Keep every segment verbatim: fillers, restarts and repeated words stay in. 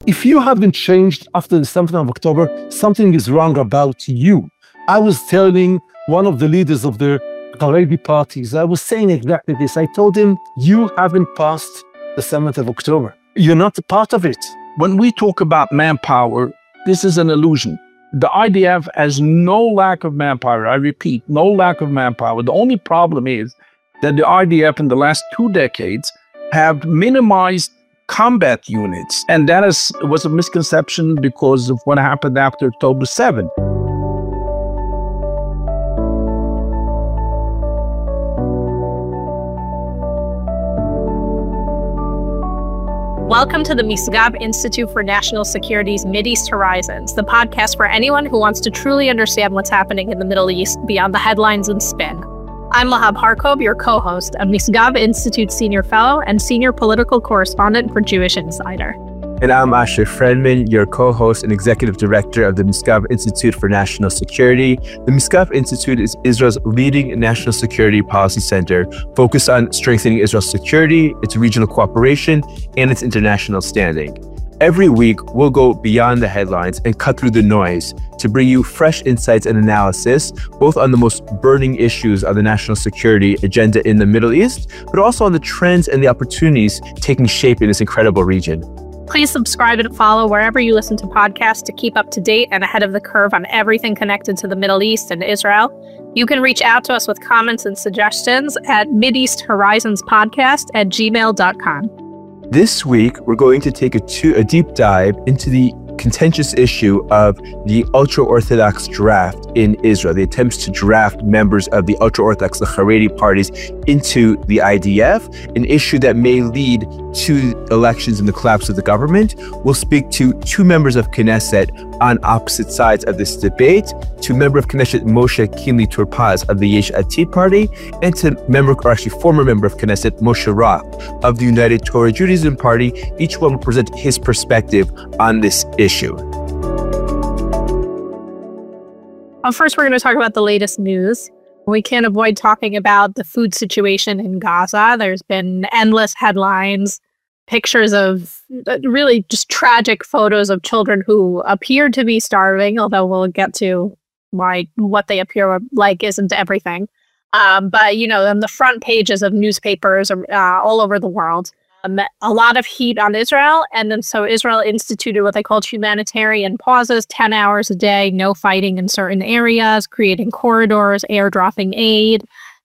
If you haven't changed after the seventh of October, something is wrong about you. I was telling one of the leaders of the Haredi parties, I was saying exactly this. I told him, you haven't passed the seventh of October. You're not a part of it. When we talk about manpower, this is an illusion. The I D F has no lack of manpower. I repeat, no lack of manpower. The only problem is that the I D F in the last two decades have minimized combat units. And that is, was a misconception because of what happened after October seventh. Welcome to the Misgav Institute for National Security's Mideast Horizons, the podcast for anyone who wants to truly understand what's happening in the Middle East beyond the headlines and spin. I'm Lahab Harkov, your co-host, a Misgav Institute Senior Fellow and Senior Political Correspondent for Jewish Insider. And I'm Asher Friedman, your co-host and Executive Director of the Misgav Institute for National Security. The Misgav Institute is Israel's leading national security policy center focused on strengthening Israel's security, its regional cooperation, and its international standing. Every week, we'll go beyond the headlines and cut through the noise to bring you fresh insights and analysis, both on the most burning issues of the national security agenda in the Middle East, but also on the trends and the opportunities taking shape in this incredible region. Please subscribe and follow wherever you listen to podcasts to keep up to date and ahead of the curve on everything connected to the Middle East and Israel. You can reach out to us with comments and suggestions at Mideast Horizons Podcast at gmail dot com. This week, we're going to take a, two, a deep dive into the contentious issue of the ultra-Orthodox draft in Israel, the attempts to draft members of the ultra-Orthodox, the Haredi parties, into the I D F, an issue that may lead to elections and the collapse of the government. We'll speak to two members of Knesset on opposite sides of this debate, to member of Knesset Moshe Kinley Turpaz of the Yesh Atid party, and to member, or actually former member of Knesset Moshe Roth of the United Torah Judaism party. Each one will present his perspective on this issue. Well, first, we're going to talk about the latest news. We can't avoid talking about the food situation in Gaza. There's been endless headlines, pictures of really just tragic photos of children who appear to be starving, although we'll get to why what they appear like isn't everything. Um, but, you know, on the front pages of newspapers uh, all over the world, um, a lot of heat on Israel. And then so Israel instituted what they called humanitarian pauses, ten hours a day, no fighting in certain areas, creating corridors, airdropping aid.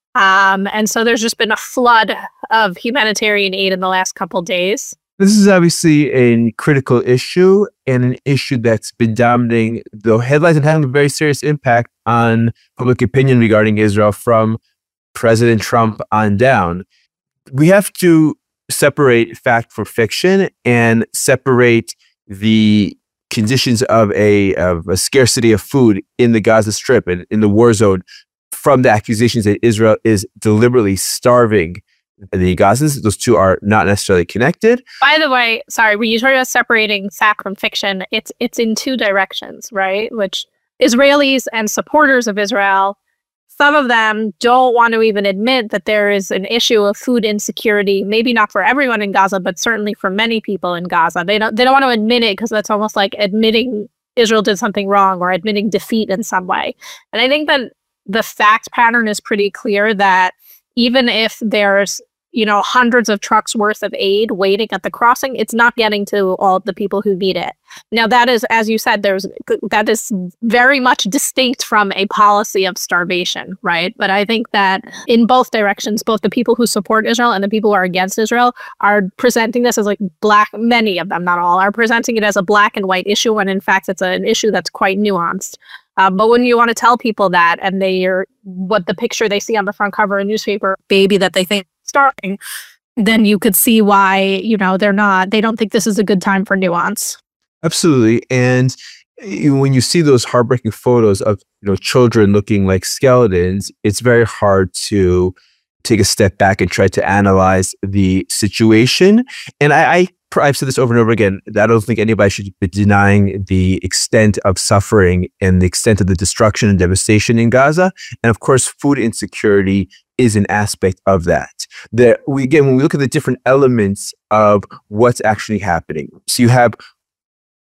Um, and so there's just been a flood of humanitarian aid in the last couple days. This is obviously a critical issue and an issue that's been dominating the headlines and having a very serious impact on public opinion regarding Israel from President Trump on down. We have to separate fact from fiction and separate the conditions of a, of a scarcity of food in the Gaza Strip and in the war zone from the accusations that Israel is deliberately starving the Gazans. Those two are not necessarily connected. By the way, sorry, when you talk about separating fact from fiction, it's it's in two directions, right? Which Israelis and supporters of Israel, some of them don't want to even admit that there is an issue of food insecurity, maybe not for everyone in Gaza, but certainly for many people in Gaza. They don't they don't want to admit it because that's almost like admitting Israel did something wrong or admitting defeat in some way. And I think that the fact pattern is pretty clear that even if there's, you know, hundreds of trucks worth of aid waiting at the crossing, it's not getting to all the people who need it. Now, that is, as you said, there's that is very much distinct from a policy of starvation, right? But I think that in both directions, both the people who support Israel and the people who are against Israel are presenting this as like black, many of them, not all, are presenting it as a black and white issue, when in fact it's an issue that's quite nuanced. Um, but when you want to tell people that, and they are what the picture they see on the front cover of a newspaper, baby that they think is starving, then you could see why, you know, they're not, they don't think this is a good time for nuance. Absolutely. And when you see those heartbreaking photos of, you know, children looking like skeletons, it's very hard to take a step back and try to analyze the situation. And I, I I've said this over and over again, that I don't think anybody should be denying the extent of suffering and the extent of the destruction and devastation in Gaza. And of course, food insecurity is an aspect of that. There, we again, when we look at the different elements of what's actually happening, so you have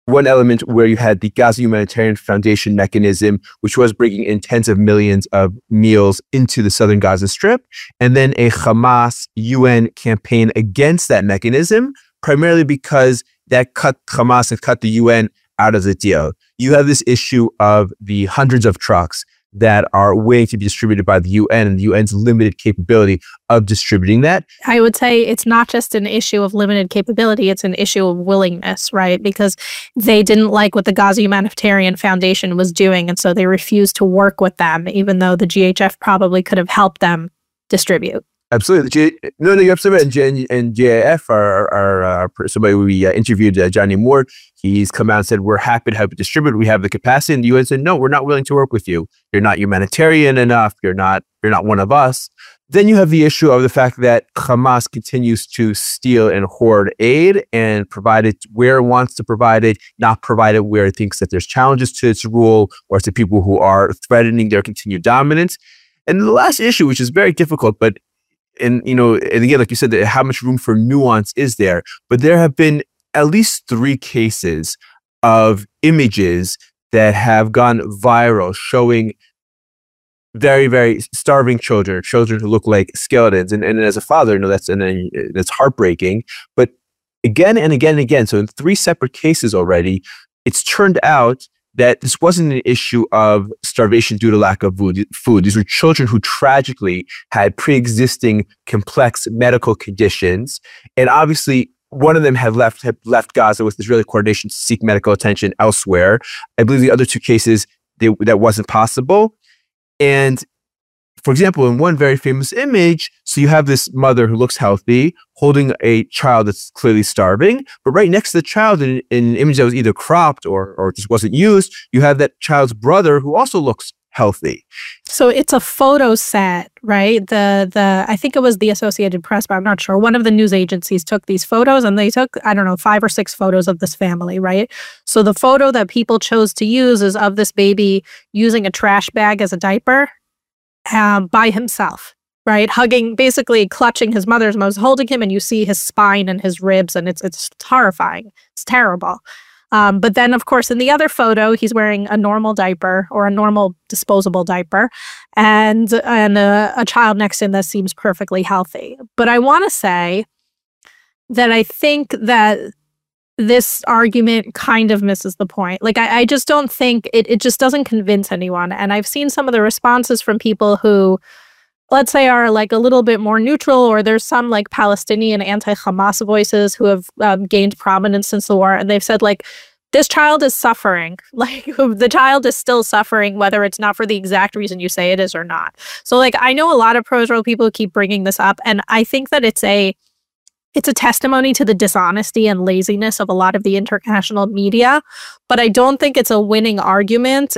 one element where you had the Gaza Humanitarian Foundation mechanism, which was bringing in tens of millions of meals into the southern Gaza Strip, and then a Hamas U N campaign against that mechanism, primarily because that cut Hamas and cut the U N out of the deal. You have this issue of the hundreds of trucks that are waiting to be distributed by the U N and the U N's limited capability of distributing that. I would say it's not just an issue of limited capability, it's an issue of willingness, right? Because they didn't like what the Gaza Humanitarian Foundation was doing, and so they refused to work with them, even though the G H F probably could have helped them distribute. Absolutely. G- no, no, you're absolutely right. And, G- and G A F are, are, are uh, somebody we uh, interviewed, uh, Johnny Moore. He's come out and said, we're happy to help you distribute. We have the capacity. And the U N said, no, we're not willing to work with you. You're not humanitarian enough. You're not, you're not one of us. Then you have the issue of the fact that Hamas continues to steal and hoard aid and provide it where it wants to provide it, not provide it where it thinks that there's challenges to its rule or to people who are threatening their continued dominance. And the last issue, which is very difficult, but And, you know, and again, like you said, how much room for nuance is there? But there have been at least three cases of images that have gone viral showing very, very starving children, children who look like skeletons. And, and as a father, you know, that's, and then that's heartbreaking. But again and again and again, so in three separate cases already, it's turned out that this wasn't an issue of starvation due to lack of food. These were children who tragically had pre-existing complex medical conditions. And obviously, one of them had left had left Gaza with Israeli coordination to seek medical attention elsewhere. I believe the other two cases, they, that wasn't possible. And for example, in one very famous image, so you have this mother who looks healthy, holding a child that's clearly starving, but right next to the child in, in an image that was either cropped or, or just wasn't used, you have that child's brother who also looks healthy. So it's a photo set, right? The the I think it was the Associated Press, but I'm not sure. One of the news agencies took these photos and they took, I don't know, five or six photos of this family, right? So the photo that people chose to use is of this baby using a trash bag as a diaper. Um, by himself, right? Hugging, basically clutching his mother's mouth, holding him, and you see his spine and his ribs, and it's it's horrifying. It's terrible. Um, but then, of course, in the other photo, he's wearing a normal diaper or a normal disposable diaper, and and a, a child next to him that seems perfectly healthy. But I want to say that I think that this argument kind of misses the point. Like, I, I just don't think, it, it just doesn't convince anyone. And I've seen some of the responses from people who, let's say, are like a little bit more neutral, or there's some like Palestinian anti-Hamas voices who have um, gained prominence since the war. And they've said like, this child is suffering. Like, the child is still suffering, whether it's not for the exact reason you say it is or not. So like, I know a lot of pro-Israel people keep bringing this up. And I think that it's a, It's a testimony to the dishonesty and laziness of a lot of the international media, but I don't think it's a winning argument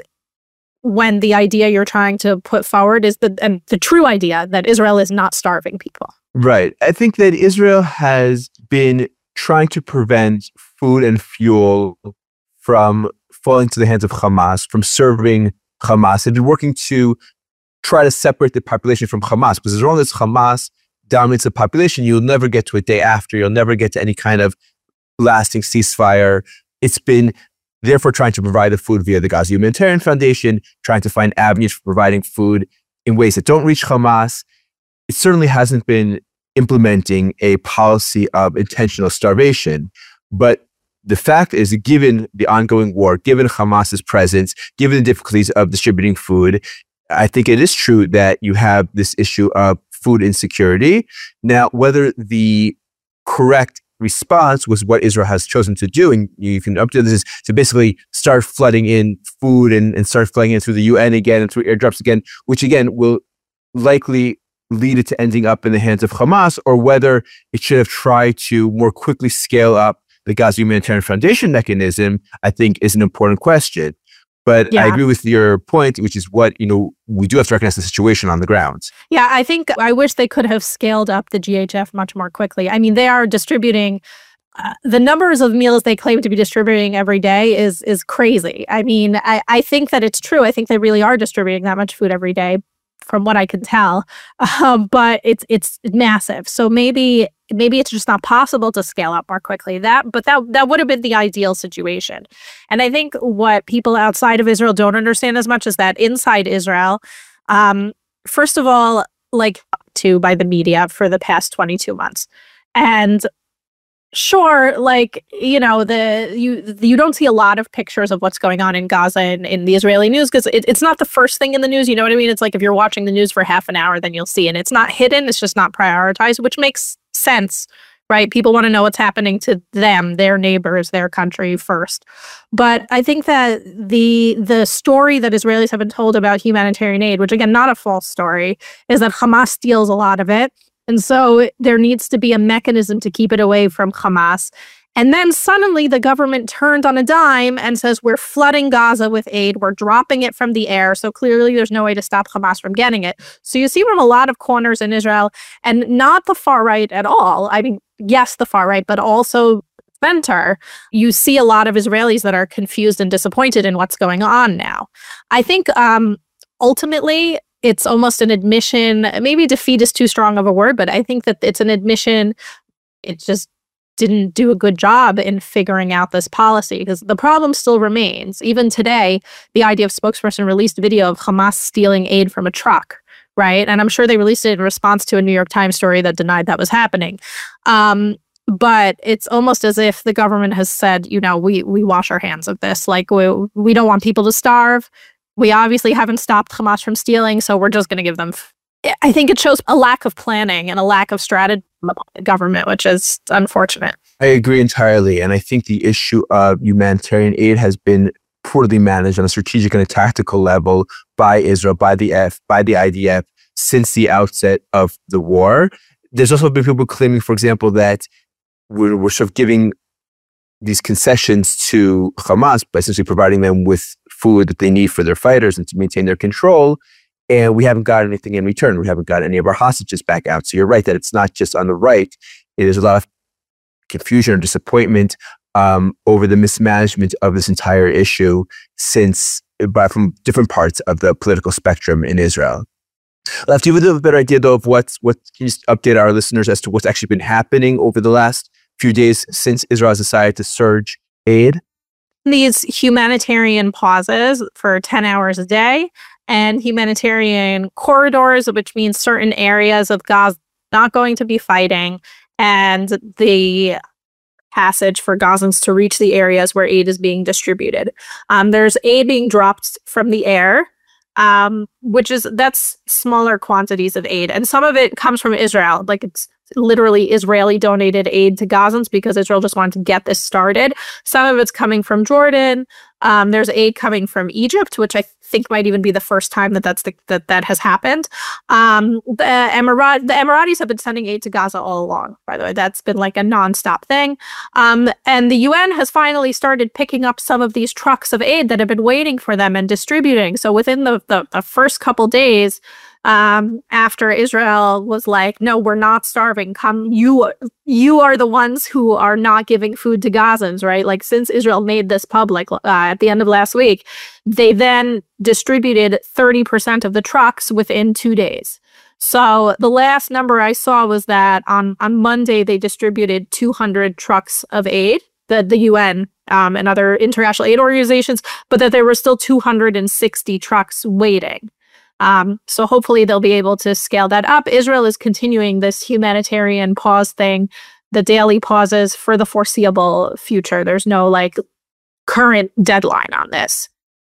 when the idea you're trying to put forward is the and the true idea that Israel is not starving people. Right. I think that Israel has been trying to prevent food and fuel from falling to the hands of Hamas, from serving Hamas. They've been working to try to separate the population from Hamas, because as long as Hamas dominates the population, you'll never get to a day after. You'll never get to any kind of lasting ceasefire. It's been therefore trying to provide the food via the Gaza Humanitarian Foundation, trying to find avenues for providing food in ways that don't reach Hamas. It certainly hasn't been implementing a policy of intentional starvation. But the fact is, given the ongoing war, given Hamas's presence, given the difficulties of distributing food, I think it is true that you have this issue of food insecurity. Now, whether the correct response was what Israel has chosen to do, and you can up to this, is to basically start flooding in food and, and start flooding in through the U N again and through airdrops again, which again will likely lead it to ending up in the hands of Hamas, or whether it should have tried to more quickly scale up the Gaza Humanitarian Foundation mechanism, I think is an important question. But yeah. I agree with your point, which is what, you know, we do have to recognize the situation on the ground. Yeah, I think I wish they could have scaled up the G H F much more quickly. I mean, they are distributing, uh, the numbers of meals they claim to be distributing every day is is crazy. I mean, I, I think that it's true. I think they really are distributing that much food every day, from what I can tell. Um, but it's it's massive. So maybe maybe it's just not possible to scale up more quickly. That, but that that would have been the ideal situation. And I think what people outside of Israel don't understand as much is that inside Israel, um, first of all, like to by the media for the past twenty-two months, and sure, like, you know, the you you don't see a lot of pictures of what's going on in Gaza in, in the Israeli news because it, it's not the first thing in the news. You know what I mean? It's like if you're watching the news for half an hour, then you'll see. And it's not hidden. It's just not prioritized, which makes sense, right? People want to know what's happening to them, their neighbors, their country first. But I think that the the story that Israelis have been told about humanitarian aid, which again, not a false story, is that Hamas steals a lot of it. And so there needs to be a mechanism to keep it away from Hamas. And then suddenly the government turned on a dime and says, we're flooding Gaza with aid. We're dropping it from the air. So clearly there's no way to stop Hamas from getting it. So you see from a lot of corners in Israel, and not the far right at all. I mean, yes, the far right, but also center, you see a lot of Israelis that are confused and disappointed in what's going on now. I think um, ultimately, it's almost an admission, maybe defeat is too strong of a word, but I think that it's an admission it just didn't do a good job in figuring out this policy because the problem still remains. Even today, the I D F spokesperson released a video of Hamas stealing aid from a truck, right? And I'm sure they released it in response to a New York Times story that denied that was happening. Um, but it's almost as if the government has said, you know, we we wash our hands of this. Like, we, we don't want people to starve. We obviously haven't stopped Hamas from stealing, so we're just going to give them. F- I think it shows a lack of planning and a lack of strategy from the government, which is unfortunate. I agree entirely. And I think the issue of humanitarian aid has been poorly managed on a strategic and a tactical level by Israel, by the F, by the I D F since the outset of the war. There's also been people claiming, for example, that we're, we're sort of giving these concessions to Hamas by essentially providing them with food that they need for their fighters and to maintain their control. And we haven't got anything in return. We haven't got any of our hostages back out. So you're right that it's not just on the right. It is a lot of confusion or disappointment um, over the mismanagement of this entire issue since by from different parts of the political spectrum in Israel. Lev, do you have a better idea though of what's what? Can you just update our listeners as to what's actually been happening over the last few days since Israel has decided to surge aid? These humanitarian pauses for ten hours a day and humanitarian corridors, which means certain areas of Gaza not going to be fighting, and the passage for Gazans to reach the areas where aid is being distributed. Um, there's aid being dropped from the air, um, which is, that's smaller quantities of aid. And some of it comes from Israel. Like, it's literally Israeli donated aid to Gazans because Israel just wanted to get this started. Some of it's coming from Jordan. Um, there's aid coming from Egypt, which I think might even be the first time that that's the, that that has happened. Um, the Emirat the Emiratis have been sending aid to Gaza all along. By the way, that's been like a nonstop thing. Um, and the U N has finally started picking up some of these trucks of aid that have been waiting for them and distributing. So within the the, the first couple days, Um, after Israel was like, no, we're not starving. Come, you, you are the ones who are not giving food to Gazans, right? Like, since Israel made this public uh, at the end of last week, they then distributed thirty percent of the trucks within two days. So the last number I saw was that on, on Monday, they distributed two hundred trucks of aid, the, the U N um, and other international aid organizations, but that there were still two hundred sixty trucks waiting. Um, so hopefully they'll be able to scale that up. Israel is continuing this humanitarian pause thing, the daily pauses for the foreseeable future. There's no like current deadline on this.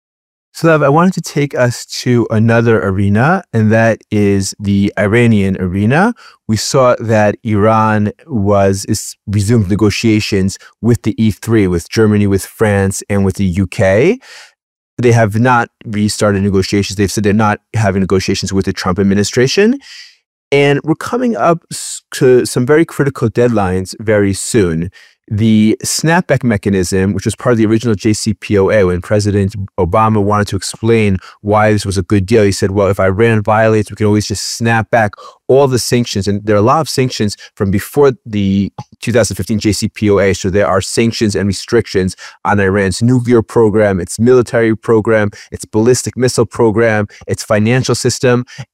So Lev, I wanted to take us to another arena, and that is the Iranian arena. We saw that Iran was is resumed negotiations with the E three, with Germany, with France, and with the U K. They have not restarted negotiations. They've said they're not having negotiations with the Trump administration. And we're coming up to some very critical deadlines very soon. The snapback mechanism, which was part of the original J C P O A, when President Obama wanted to explain why this was a good deal, he said, well, if Iran violates, we can always just snap back all the sanctions. And there are a lot of sanctions from before the two thousand fifteen J C P O A. So there are sanctions and restrictions on Iran's nuclear program, its military program, its ballistic missile program, its financial system.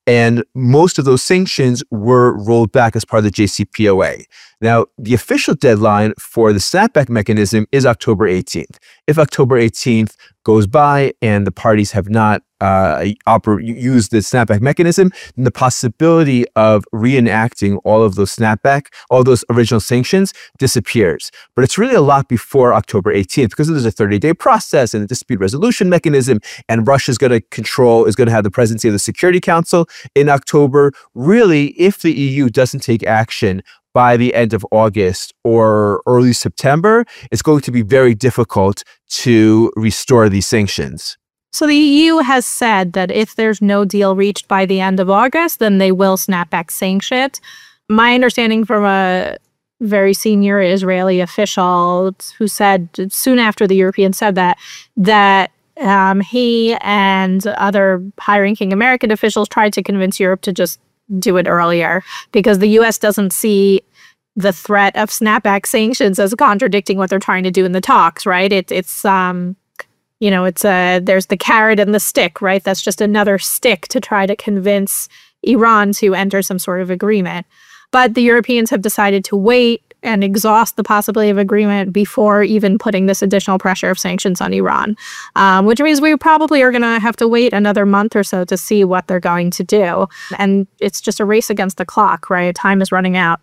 And most of those sanctions were rolled back as part of the J C P O A. Now, the official deadline for the snapback mechanism is October eighteenth. If October eighteenth goes by and the parties have not uh, oper- used the snapback mechanism, then the possibility of reenacting all of those snapback, all those original sanctions disappears. But it's really a lot before October eighteenth because there's a thirty-day process and a dispute resolution mechanism, and Russia's going to control, is going to have the presidency of the Security Council in October. Really, if the E U doesn't take action by the end of August or early September, it's going to be very difficult to restore these sanctions. So the E U has said that if there's no deal reached by the end of August, then they will snap back sanctions. My understanding from a very senior Israeli official who said soon after the Europeans said that, that um, he and other high-ranking American officials tried to convince Europe to just do it earlier because the U S doesn't see the threat of snapback sanctions as contradicting what they're trying to do in the talks, right? It, it's, um, you know, it's a, there's the carrot and the stick, right? That's just another stick to try to convince Iran to enter some sort of agreement. But the Europeans have decided to wait and exhaust the possibility of agreement before even putting this additional pressure of sanctions on Iran, um, which means we probably are going to have to wait another month or so to see what they're going to do. And it's just a race against the clock, right? Time is running out.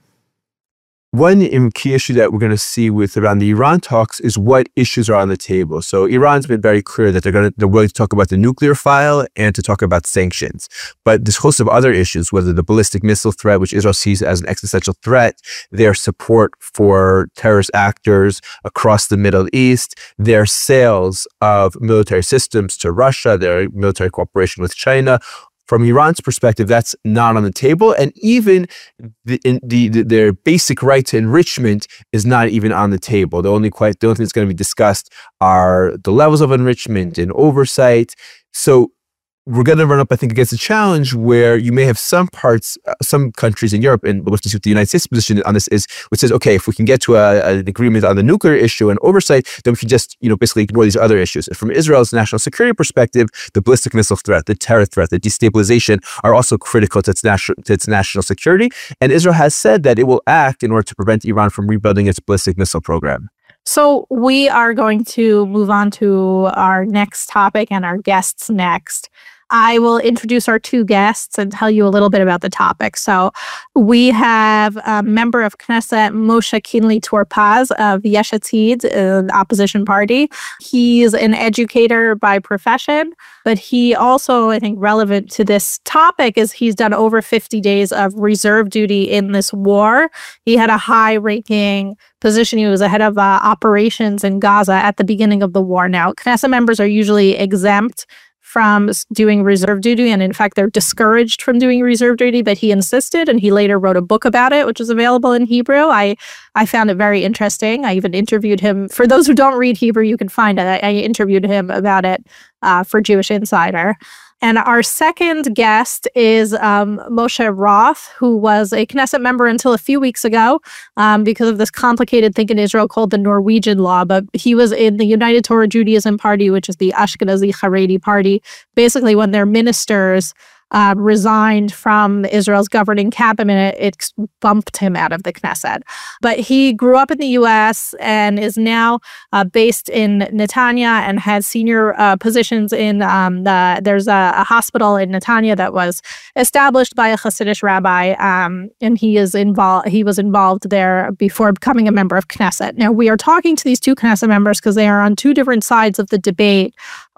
One key issue that we're going to see with around the Iran talks is what issues are on the table. So Iran's been very clear that they're going to, they're willing to talk about the nuclear file and to talk about sanctions. But this host of other issues, whether the ballistic missile threat, which Israel sees as an existential threat, their support for terrorist actors across the Middle East, their sales of military systems to Russia, their military cooperation with China. From Iran's perspective, that's not on the table. And even the, in the, the, their basic right to enrichment is not even on the table. The only, quite, the only thing that's going to be discussed are the levels of enrichment and oversight. So we're going to run up, I think, against a challenge where you may have some parts, uh, some countries in Europe, and we'll see what the United States position on this is, which says, okay, if we can get to a, an agreement on the nuclear issue and oversight, then we can just, you know, basically ignore these other issues. And from Israel's national security perspective, the ballistic missile threat, the terror threat, the destabilization are also critical to its national to its national security. And Israel has said that it will act in order to prevent Iran from rebuilding its ballistic missile program. So we are going to move on to our next topic and our guests next. I will introduce our two guests and tell you a little bit about the topic. So we have a member of Knesset, Moshe Kinley Torpaz of Yesh Atid, an opposition party. He's an educator by profession, but he also, I think, relevant to this topic is he's done over fifty days of reserve duty in this war. He had a high-ranking position. He was the head of uh, operations in Gaza at the beginning of the war. Now, Knesset members are usually exempt from doing reserve duty, and in fact, they're discouraged from doing reserve duty, but he insisted, and he later wrote a book about it, which is available in Hebrew. I, I found it very interesting. I even interviewed him. For those who don't read Hebrew, you can find it. I, I interviewed him about it uh, for Jewish Insider. And our second guest is um, Moshe Roth, who was a Knesset member until a few weeks ago um, because of this complicated thing in Israel called the Norwegian law. But he was in the United Torah Judaism Party, which is the Ashkenazi Haredi party. Basically, when their ministers Uh, resigned from Israel's governing cabinet, it bumped him out of the Knesset. But he grew up in the U S and is now uh, based in Netanya and has senior uh, positions in um, the, there's a, a hospital in Netanya that was established by a Hasidic rabbi, um, and he is involved. He was involved there before becoming a member of Knesset. Now we are talking to these two Knesset members because they are on two different sides of the debate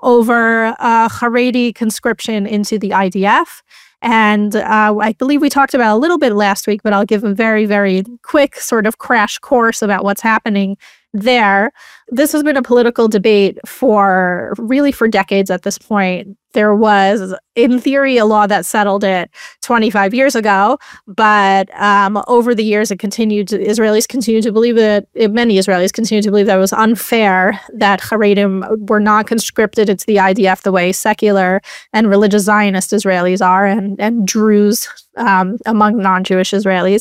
over uh, Haredi conscription into the I D F. And uh, I believe we talked about it a little bit last week, but I'll give a very, very quick sort of crash course about what's happening there. This has been a political debate for really for decades at this point. There was, in theory, a law that settled it twenty-five years ago, but um, over the years, it continued. To, Israelis continue to believe that many Israelis continue to believe that it was unfair that Haredim were not conscripted into the I D F the way secular and religious Zionist Israelis are, and and Druze um, among non-Jewish Israelis.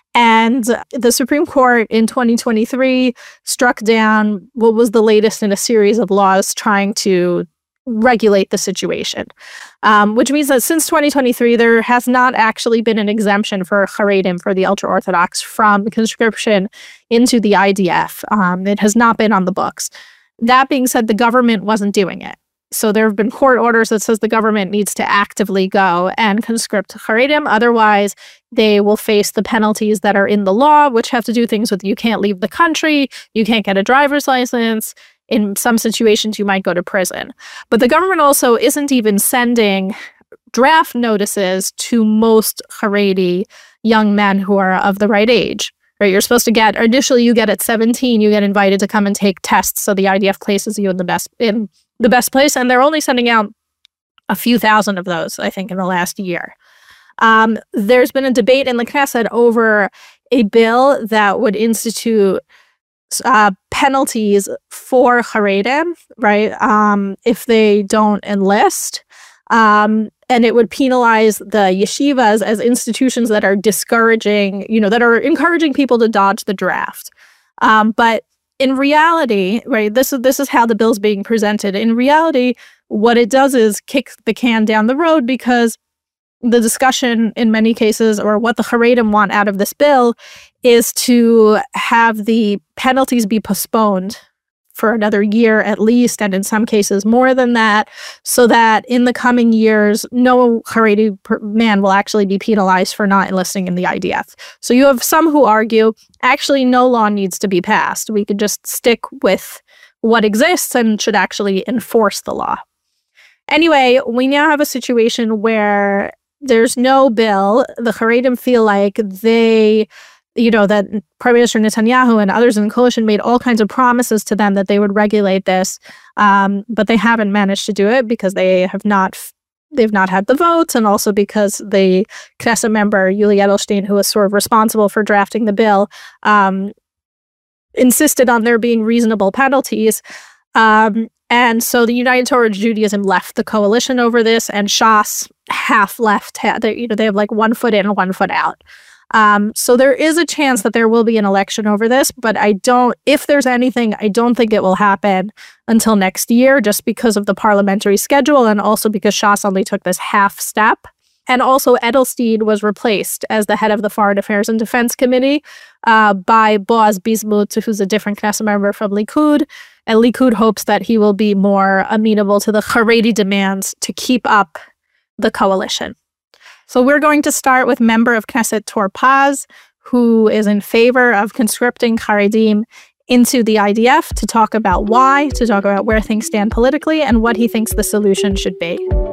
And the Supreme Court in twenty twenty-three struck down what was the latest in a series of laws trying to regulate the situation, um, which means that since twenty twenty-three, there has not actually been an exemption for Haredim, for the ultra-Orthodox, from conscription into the I D F. Um, it has not been on the books. That being said, the government wasn't doing it. So there have been court orders that says the government needs to actively go and conscript Haredim. Otherwise, they will face the penalties that are in the law, which have to do things with you can't leave the country, you can't get a driver's license. In some situations, you might go to prison. But the government also isn't even sending draft notices to most Haredi young men who are of the right age. Right? You're supposed to get, initially you get at seventeen, you get invited to come and take tests. So the I D F places you in the best in the best place. And they're only sending out a few thousand of those, I think, in the last year. Um, there's been a debate in the Knesset over a bill that would institute Uh, penalties for Haredim, right, um, if they don't enlist. Um, and it would penalize the yeshivas as institutions that are discouraging, you know, that are encouraging people to dodge the draft. Um, but in reality, right, this is, this is how the bill's being presented. In reality, what it does is kick the can down the road, because the discussion in many cases, or what the Haredim want out of this bill, is to have the penalties be postponed for another year at least, and in some cases more than that, so that in the coming years, no Haredi man will actually be penalized for not enlisting in the I D F. So you have some who argue, actually no law needs to be passed. We could just stick with what exists and should actually enforce the law. Anyway, we now have a situation where there's no bill. The Haredim feel like they, you know, that Prime Minister Netanyahu and others in the coalition made all kinds of promises to them that they would regulate this, um, but they haven't managed to do it because they have not, they've not had the votes, and also because the Knesset member Yuli Edelstein, who was sort of responsible for drafting the bill, um, insisted on there being reasonable penalties. Um, And so the United Torah Judaism left the coalition over this, and Shas half left. They, you know, they have like one foot in and one foot out. Um, so there is a chance that there will be an election over this, but I don't, if there's anything, I don't think it will happen until next year, just because of the parliamentary schedule, and also because Shas only took this half step. And also Edelstein was replaced as the head of the Foreign Affairs and Defense Committee uh, by Boaz Bismuth, who's a different Knesset member from Likud. And Likud hopes that he will be more amenable to the Haredi demands to keep up the coalition. So we're going to start with member of Knesset Tor Paz, who is in favor of conscripting Haredim into the I D F, to talk about why, to talk about where things stand politically, and what he thinks the solution should be.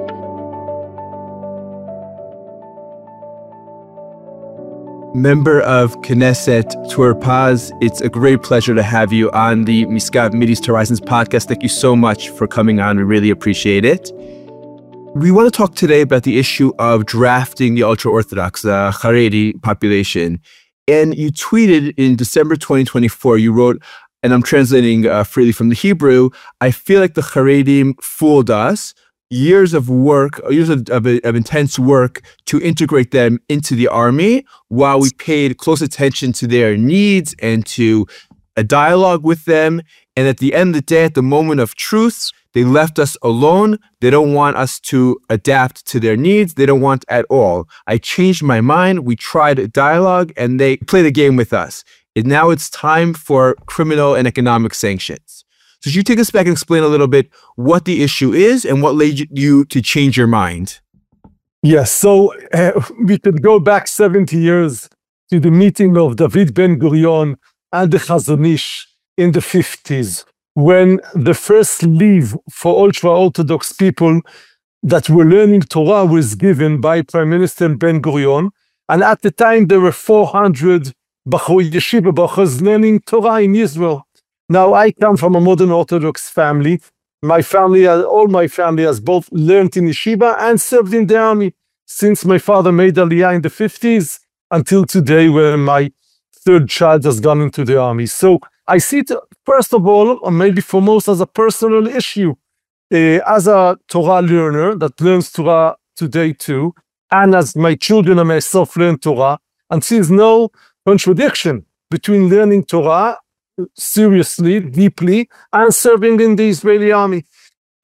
Member of Knesset Tor Paz, it's a great pleasure to have you on the Miskav Mideast Horizons podcast. Thank you so much for coming on. We really appreciate it. We want to talk today about the issue of drafting the ultra-Orthodox, the Haredi population. And you tweeted in December twenty twenty-four, you wrote, and I'm translating uh, freely from the Hebrew, "I feel like the Haredim fooled us. Years of work, years of, of, of intense work to integrate them into the army, while we paid close attention to their needs and to a dialogue with them. And at the end of the day, at the moment of truth, they left us alone. They don't want us to adapt to their needs. They don't want at all. I changed my mind. We tried a dialogue and they played a game with us. And now it's time for criminal and economic sanctions." So should you take us back and explain a little bit what the issue is and what led you to change your mind? Yes, so uh, we could go back seventy years to the meeting of David Ben-Gurion and the Chazon Ish in the fifties, when the first leave for ultra-Orthodox people that were learning Torah was given by Prime Minister Ben-Gurion. And at the time, there were four hundred Bachur Yeshiva Bachurs learning Torah in Israel. Now, I come from a modern Orthodox family. My family, all my family has both learned in yeshiva and served in the army since my father made Aliyah in the fifties until today, where my third child has gone into the army. So I see it, first of all, or maybe foremost, as a personal issue. Uh, as a Torah learner that learns Torah today too, and as my children and myself learn Torah, and sees no contradiction between learning Torah seriously, deeply, and serving in the Israeli army.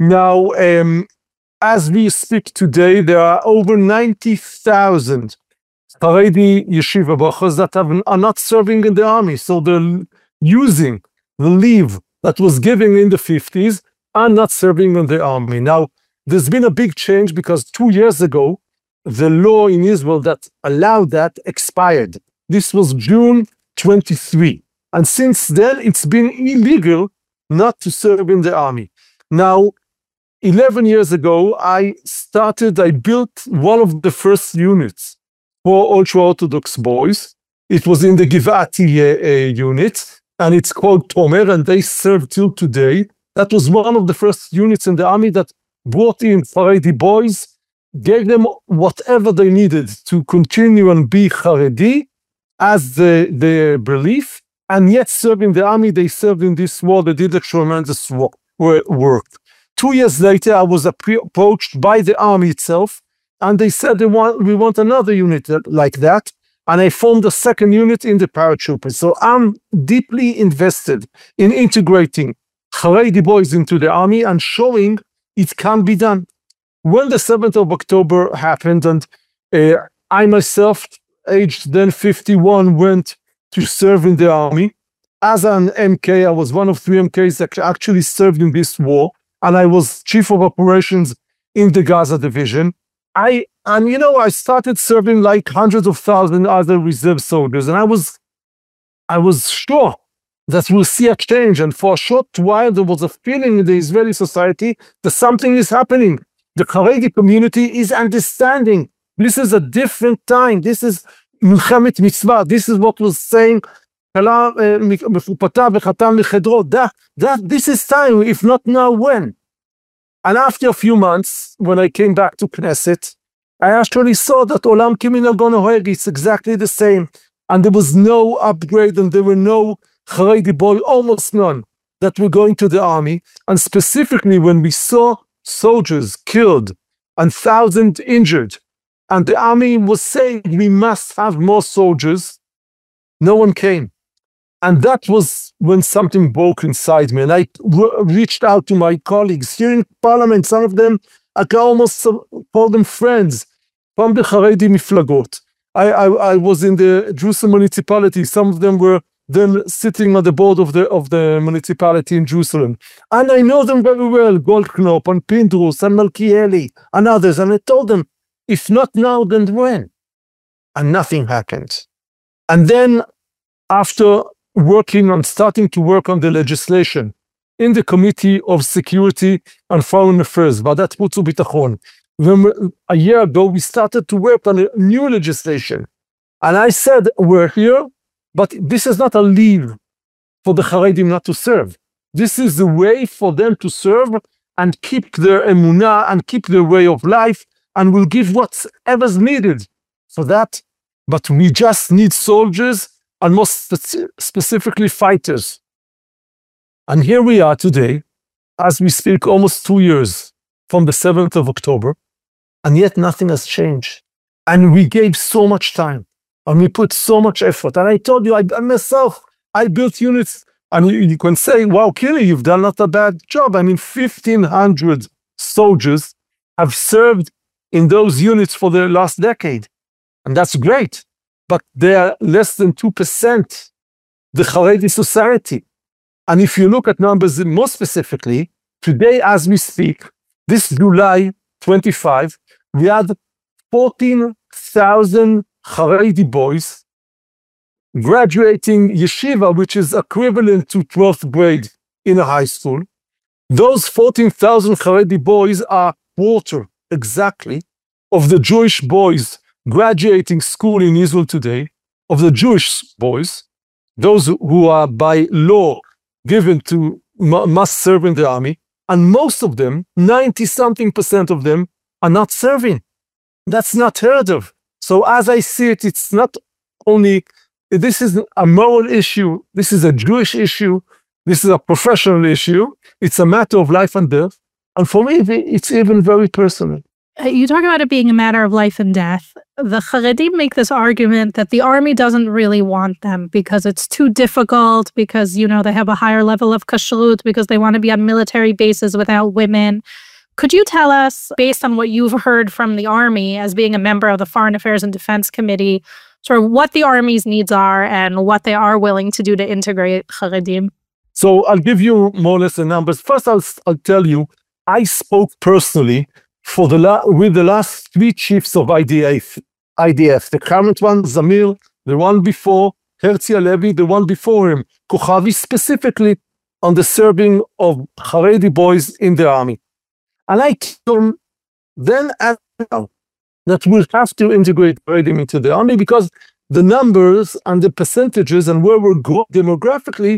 Now, um, as we speak today, there are over ninety thousand Haredi yeshiva brachos that have, are not serving in the army. So they're using the leave that was given in the fifties and not serving in the army. Now, there's been a big change because two years ago, the law in Israel that allowed that expired. This was June twenty-third. And since then, it's been illegal not to serve in the army. Now, eleven years ago, I started, I built one of the first units for ultra-Orthodox boys. It was in the Givati uh, uh, unit, and it's called Tomer, and they serve till today. That was one of the first units in the army that brought in Haredi boys, gave them whatever they needed to continue and be Haredi as the, their belief, and yet serving the army. They served in this war. They did a tremendous work. work. Two years later, I was approached by the army itself, and they said they want, we want another unit like that. And I formed a second unit in the paratroopers. So I'm deeply invested in integrating Haredi boys into the army and showing it can be done. When the seventh of October happened, and uh, I myself, aged then fifty-one, went to serve in the army. As an M K, I was one of three M Ks that actually served in this war, and I was chief of operations in the Gaza division. I and you know I started serving like hundreds of thousands other reserve soldiers, and I was I was sure that we'll see a change. And for a short while, there was a feeling in the Israeli society that something is happening. The Haredi community is understanding. This is a different time. This is Milchemet Mitzvah. This is what was saying. That, that this is time, if not now, when? And after a few months, when I came back to Knesset, I actually saw that Olam Kiminhago Noheg, it's exactly the same. And there was no upgrade, and there were no Haredi boy, almost none, that were going to the army. And specifically when we saw soldiers killed and thousands injured, and the army was saying we must have more soldiers, no one came. And that was when something broke inside me. And I reached out to my colleagues here in parliament. Some of them, I can almost call them friends from the Haredi Miflagot. I, I, I was in the Jerusalem municipality. Some of them were then sitting on the board of the of the municipality in Jerusalem. And I know them very well, Goldknop and Pindrus and Malkieli and others. And I told them, if not now, then when? And nothing happened. And then after working on, starting to work on the legislation in the Committee of Security and Foreign Affairs, Vadat Chutz U'Bitachon, a year ago, we started to work on a new legislation. And I said, we're here, but this is not a leave for the Haredim not to serve. This is the way for them to serve and keep their emunah and keep their way of life, and will give whatever's needed for that. But we just need soldiers, and most speci- specifically fighters. And here we are today, as we speak, almost two years from the seventh of October, and yet nothing has changed. And we gave so much time, and we put so much effort. And I told you, I, I myself, I built units, and you, you can say, wow, Kili, you've done not a bad job. I mean, fifteen hundred soldiers have served in those units for the last decade. And that's great. But they are less than two percent the Haredi society. And if you look at numbers more specifically, today as we speak, this July twenty-fifth, we had fourteen thousand Haredi boys graduating yeshiva, which is equivalent to twelfth grade in a high school. Those fourteen thousand Haredi boys are quarter exactly of the Jewish boys graduating school in Israel today, of the Jewish boys, those who are by law given to must serve in the army, and most of them, ninety something percent of them, are not serving. That's not heard of. So as I see it, it's not only, this is a moral issue, this is a Jewish issue, this is a professional issue, it's a matter of life and death, and for me, it's even very personal. Uh, You talk about it being a matter of life and death. The Haredim make this argument that the army doesn't really want them because it's too difficult, because, you know, they have a higher level of kashrut, because they want to be on military bases without women. Could you tell us, based on what you've heard from the army as being a member of the Foreign Affairs and Defense Committee, sort of what the army's needs are and what they are willing to do to integrate Haredim? So I'll give you more or less the numbers. First, I'll, I'll tell you, I spoke personally for the la- with the last three chiefs of I D F. I D F, the current one, Zamir, the one before, Herzi Halevi, the one before him, Kochavi, specifically on the serving of Haredi boys in the army. And I told them then and now that we'll have to integrate Haredim into the army because the numbers and the percentages and where we're growing demographically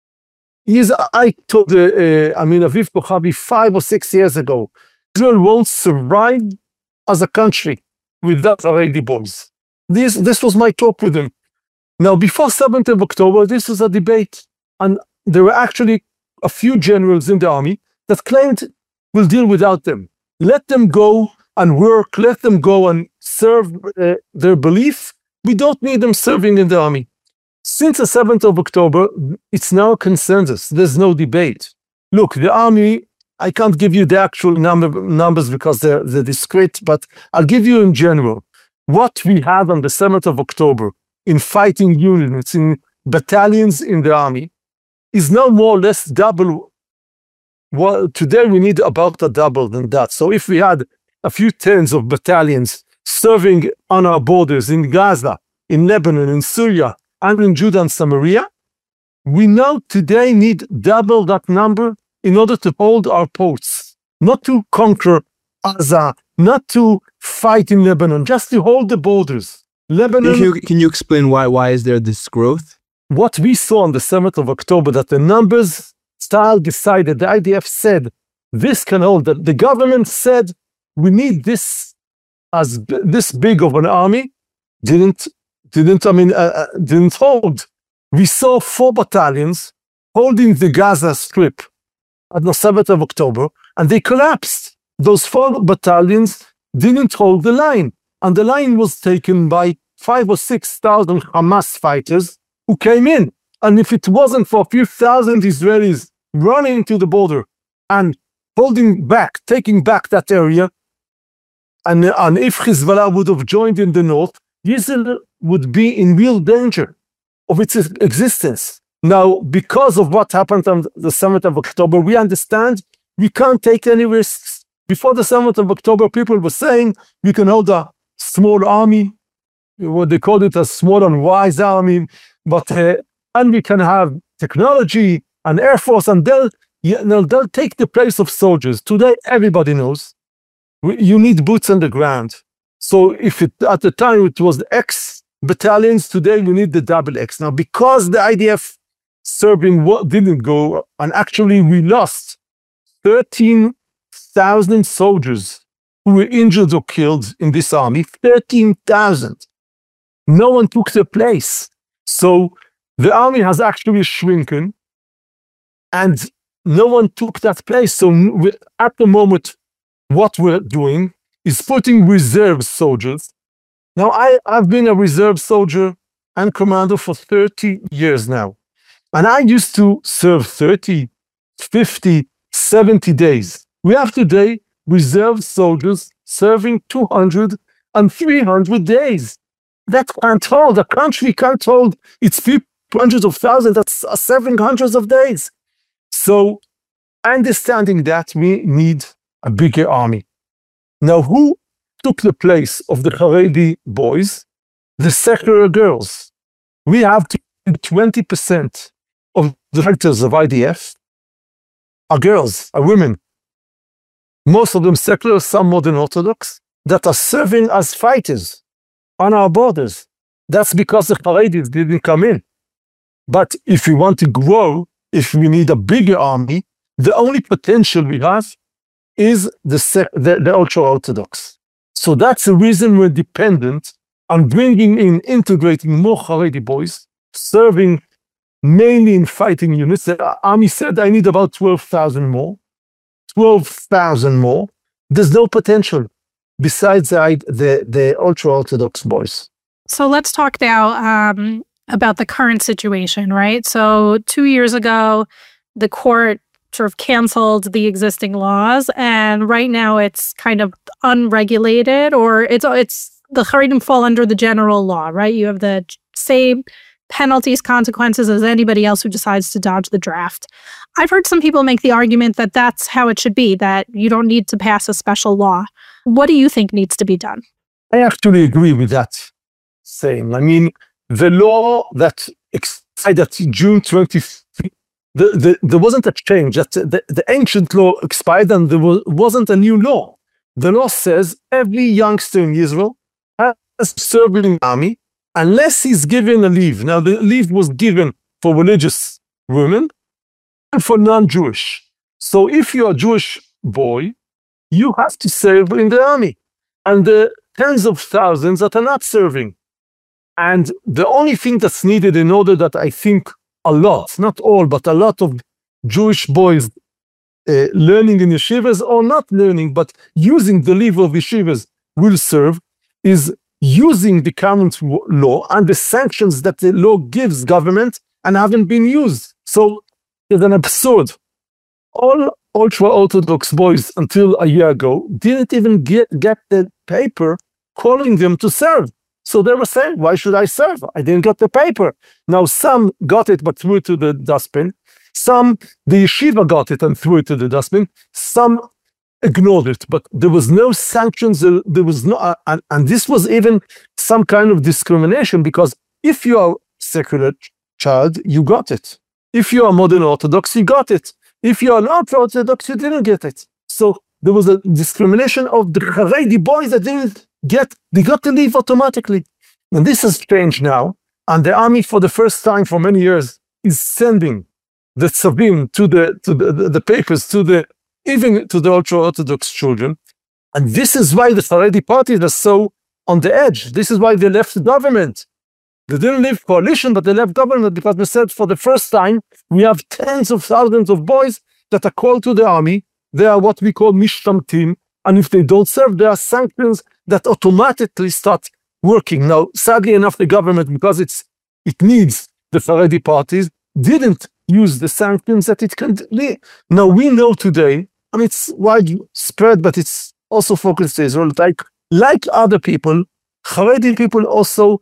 is, I told uh, uh, Amin Aviv Kochavi five or six years ago, Israel won't survive as a country without Haredi boys. This, this was my talk with him. Now, before seventh of October, this was a debate. And there were actually a few generals in the army that claimed we'll deal without them. Let them go and work. Let them go and serve uh, their belief. We don't need them serving in the army. Since the seventh of October, it's now a consensus. There's no debate. Look, the army, I can't give you the actual number, numbers because they're, they're discrete, but I'll give you in general. What we had on the seventh of October in fighting units, in battalions in the army, is now more or less double. Well, today we need about a double than that. So if we had a few tens of battalions serving on our borders in Gaza, in Lebanon, in Syria, and in Judah and Samaria, we now today need double that number in order to hold our posts, not to conquer Gaza, not to fight in Lebanon, just to hold the borders. Lebanon. Can you, can you explain why why is there this growth? What we saw on the seventh of October, that the numbers style decided, the I D F said, this can hold, that the government said, we need this as b- this big of an army, didn't, didn't, I mean, uh, uh, didn't hold. We saw four battalions holding the Gaza Strip on the seventh of October, and they collapsed. Those four battalions didn't hold the line, and the line was taken by five or six thousand Hamas fighters who came in. And if it wasn't for a few thousand Israelis running to the border and holding back, taking back that area, and, and if Hezbollah would have joined in the north, Israel would be in real danger of its existence. Now, because of what happened on the seventh of October, we understand we can't take any risks. Before the seventh of October, people were saying we can hold a small army, what they called it a small and wise army, but uh, and we can have technology and air force, and they'll, you know, they'll take the place of soldiers. Today, everybody knows you need boots on the ground. So if it, at the time it was X battalions, today we need the double X. Now, because the I D F serving what didn't go, and actually we lost thirteen thousand soldiers who were injured or killed in this army, thirteen thousand. No one took their place. So the army has actually shrunken, and no one took that place. So we, at the moment, what we're doing is putting reserve soldiers. Now, I, I've been a reserve soldier and commander for thirty years now. And I used to serve thirty, fifty, seventy days. We have today reserve soldiers serving two hundred and three hundred days. That can't hold. A country can't hold its people hundreds of thousands, that's seven hundreds of days. So, understanding that, we need a bigger army. Now, who took the place of the Haredi boys? The secular girls. We have twenty percent of the fighters of I D F are girls, are women. Most of them secular, some modern Orthodox, that are serving as fighters on our borders. That's because the Haredis didn't come in. But if we want to grow, if we need a bigger army, the only potential we have is the, sec- the, the ultra-Orthodox. So that's the reason we're dependent on bringing in, integrating more Haredi boys, serving mainly in fighting units. The army said, I need about twelve thousand more. twelve thousand more. There's no potential. besides the, the, the ultra-Orthodox boys. So let's talk now um, about the current situation, right? So two years ago, the court sort of canceled the existing laws, and right now it's kind of unregulated, or it's it's the Haredim fall under the general law, right? You have the same penalties, consequences as anybody else who decides to dodge the draft. I've heard some people make the argument that that's how it should be, that you don't need to pass a special law. What do you think needs to be done? I actually agree with that saying. I mean, the law that expired June twenty-fifth, the, the, there wasn't a change. That the, the ancient law expired and there was, wasn't a new law. The law says every youngster in Israel has to serve in the army unless he's given a leave. Now, the leave was given for religious women and for non-Jewish. So if you're a Jewish boy, you have to serve in the army. And the tens of thousands that are not serving. And the only thing that's needed in order that I think a lot, not all, but a lot of Jewish boys uh, learning in yeshivas or not learning, but using the leave of yeshivas will serve, is using the current law and the sanctions that the law gives government and haven't been used. So it's an absurd. All ultra-Orthodox boys until a year ago didn't even get, get the paper calling them to serve. So they were saying, why should I serve? I didn't get the paper. Now some got it but threw it to the dustbin. Some, the yeshiva got it and threw it to the dustbin. Some ignored it, but there was no sanctions. There was no, uh, and, and this was even some kind of discrimination, because if you are secular ch- child, you got it. If you are modern Orthodox, you got it. If you are not Orthodox, you didn't get it. So there was a discrimination of the Haredi boys that didn't get, they got to leave automatically. And this has changed now. And the army, for the first time for many years, is sending the tzavim to the, to the, the, the papers, to the, even to the ultra-Orthodox children. And this is why the Haredi parties are so on the edge. This is why they left the government. They didn't leave coalition, but they left government because they said for the first time, we have tens of thousands of boys that are called to the army. They are what we call mishtamtim. And if they don't serve, there are sanctions that automatically start working. Now, sadly enough, the government, because it's it needs the Haredi parties, didn't use the sanctions that it can do. Now, we know today, I mean, it's widespread, but it's also focused to Israel. Like, like other people, Haredi people also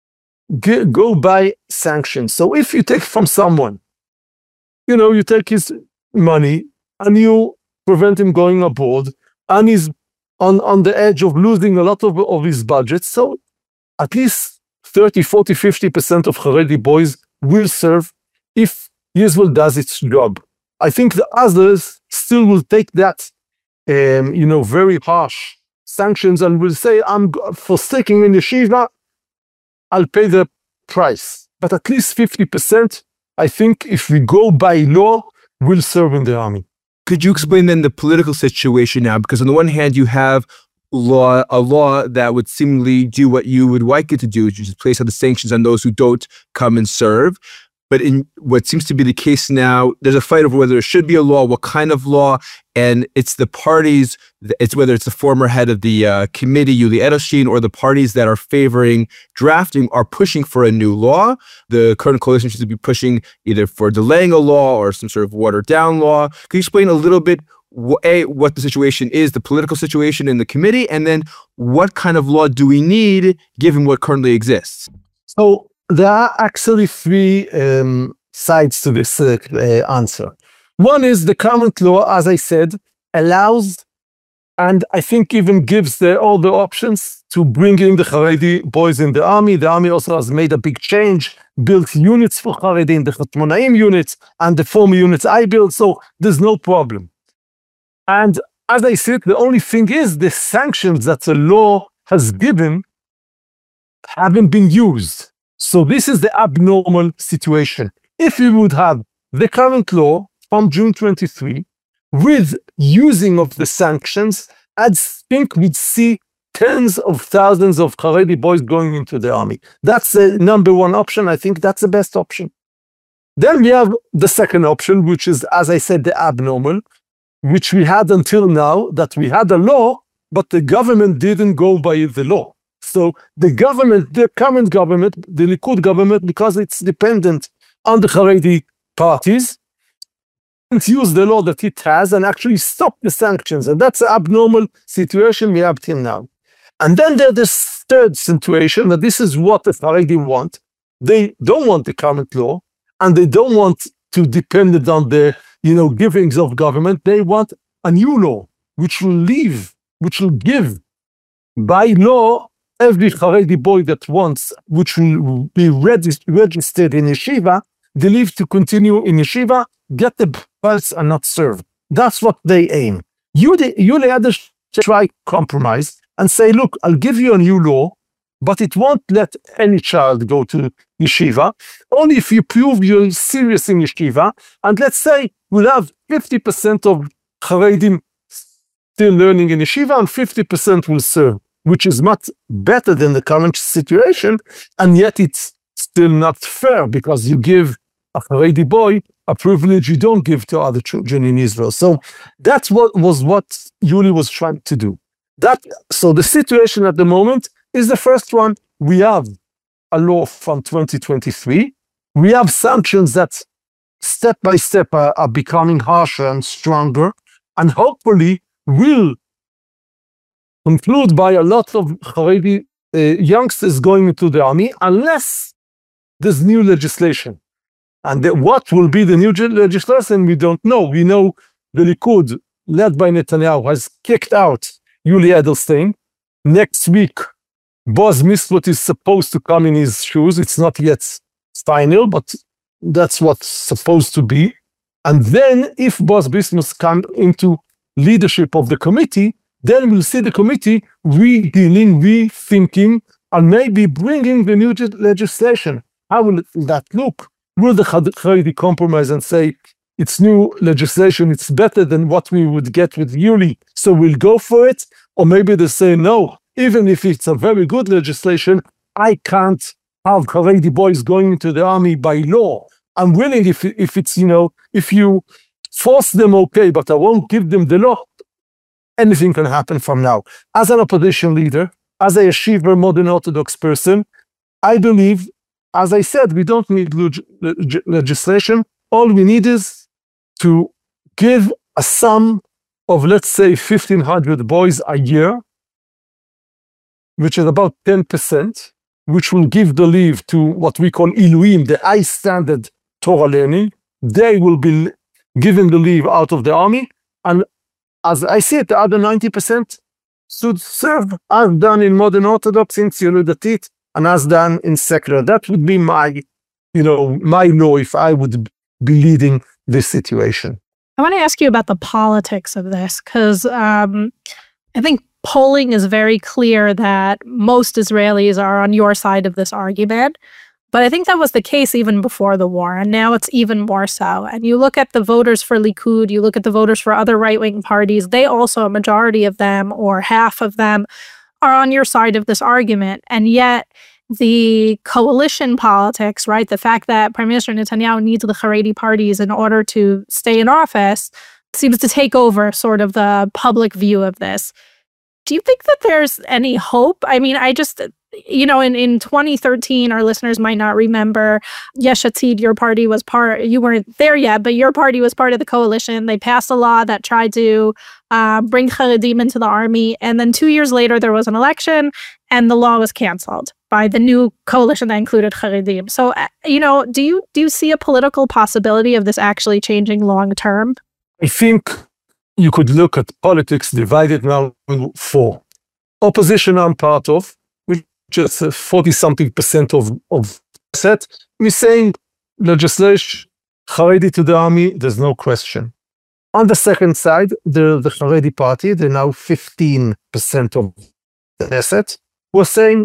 g- go by sanctions. So if you take from someone, you know, you take his money and you prevent him going abroad, and he's on, on the edge of losing a lot of, of his budget. So at least thirty, forty, fifty percent of Haredi boys will serve if Israel does its job. I think the others still will take that, um, you know, very harsh sanctions and will say, I'm for sticking in yeshiva, I'll pay the price. But at least fifty percent, I think if we go by law, will serve in the army. Could you explain then the political situation now? Because on the one hand, you have law, a law that would seemingly do what you would like it to do, which is place other sanctions on those who don't come and serve. But in what seems to be the case now, there's a fight over whether there should be a law, what kind of law, and it's the parties, it's whether it's the former head of the uh, committee, Yuli Edelstein, or the parties that are favoring drafting are pushing for a new law. The current coalition seems to be pushing either for delaying a law or some sort of watered down law. Can you explain a little bit, A, what the situation is, the political situation in the committee, and then what kind of law do we need given what currently exists? So there are actually three um, sides to this uh, uh, answer. One is the current law, as I said, allows, and I think even gives the, all the options to bring in the Haredi boys in the army. The army also has made a big change, built units for Haredi in the Chatmonaim units, and the former units I built, so there's no problem. And as I said, the only thing is the sanctions that the law has given haven't been used. So this is the abnormal situation. If we would have the current law from June twenty-third with using of the sanctions, I think we'd see tens of thousands of Haredi boys going into the army. That's the number one option. I think that's the best option. Then we have the second option, which is, as I said, the abnormal, which we had until now, that we had a law but the government didn't go by the law. So the government, the current government, the Likud government, because it's dependent on the Haredi parties, use the law that it has and actually stop the sanctions. And that's an abnormal situation we have till now. And then there's this third situation, that this is what the Haredi want. They don't want the current law, and they don't want to depend on the, you know, givings of government. They want a new law, which will leave, which will give by law every Haredi boy that wants, which will be regist- registered in yeshiva, they leave to continue in yeshiva, get the belts and not serve. That's what they aim. You, the, you the others try compromise and say, look, I'll give you a new law, but it won't let any child go to yeshiva, only if you prove you're serious in yeshiva, and let's say we'll have fifty percent of Haredim still learning in yeshiva and fifty percent will serve, which is much better than the current situation, and yet it's still not fair because you give a Haredi boy a privilege you don't give to other children in Israel. So that's what was what Yuli was trying to do. That so the situation at the moment is the first one. We have a law from twenty twenty-three. We have sanctions that step by step are, are becoming harsher and stronger, and hopefully will conclude by a lot of Haredi uh, youngsters going into the army, unless there's new legislation. And the, what will be the new legislation, we don't know. We know the Likud, led by Netanyahu, has kicked out Yuli Edelstein. Next week, Boaz Mishlot is supposed to come in his shoes. It's not yet final, but that's what's supposed to be. And then, if Boaz Mishlot comes into leadership of the committee, then we'll see the committee re-dealing, rethinking, and maybe bringing the new legislation. How will that look? Will the Haredi compromise and say, it's new legislation, it's better than what we would get with Yuli, so we'll go for it? Or maybe they say, no, even if it's a very good legislation, I can't have Haredi boys going into the army by law. I'm willing if, if it's, you know, if you force them, okay, but I won't give them the law. Anything can happen from now. As an opposition leader, as a yeshiva modern Orthodox person, I believe, as I said, we don't need leg- leg- legislation. All we need is to give a sum of, let's say, fifteen hundred boys a year, which is about ten percent, which will give the leave to what we call Iluim, the high standard Torah learning. They will be given the leave out of the army. And as I see it, the other ninety percent should serve as done in modern Orthodox, in Tzionut Datit, and as done in secular. That would be my, you know, my law if I would be leading this situation. I want to ask you about the politics of this, because um, I think polling is very clear that most Israelis are on your side of this argument. But I think that was the case even before the war, and now it's even more so. And you look at the voters for Likud, you look at the voters for other right-wing parties, they also, a majority of them, or half of them, are on your side of this argument. And yet the coalition politics, right, the fact that Prime Minister Netanyahu needs the Haredi parties in order to stay in office, seems to take over sort of the public view of this. Do you think that there's any hope? I mean, I just, you know, in, in twenty thirteen, our listeners might not remember, Yesh Atid, your party was part, you weren't there yet, but your party was part of the coalition. They passed a law that tried to uh, bring Haredim into the army. And then two years later, there was an election and the law was canceled by the new coalition that included Haredim. So, uh, you know, do you do you see a political possibility of this actually changing long term? I think you could look at politics divided now in four. Opposition I'm part of, which is forty-something percent of, of set. We're saying legislation, Haredi to the army, there's no question. On the second side, the, the Haredi party, they're now fifteen percent of the asset. We're saying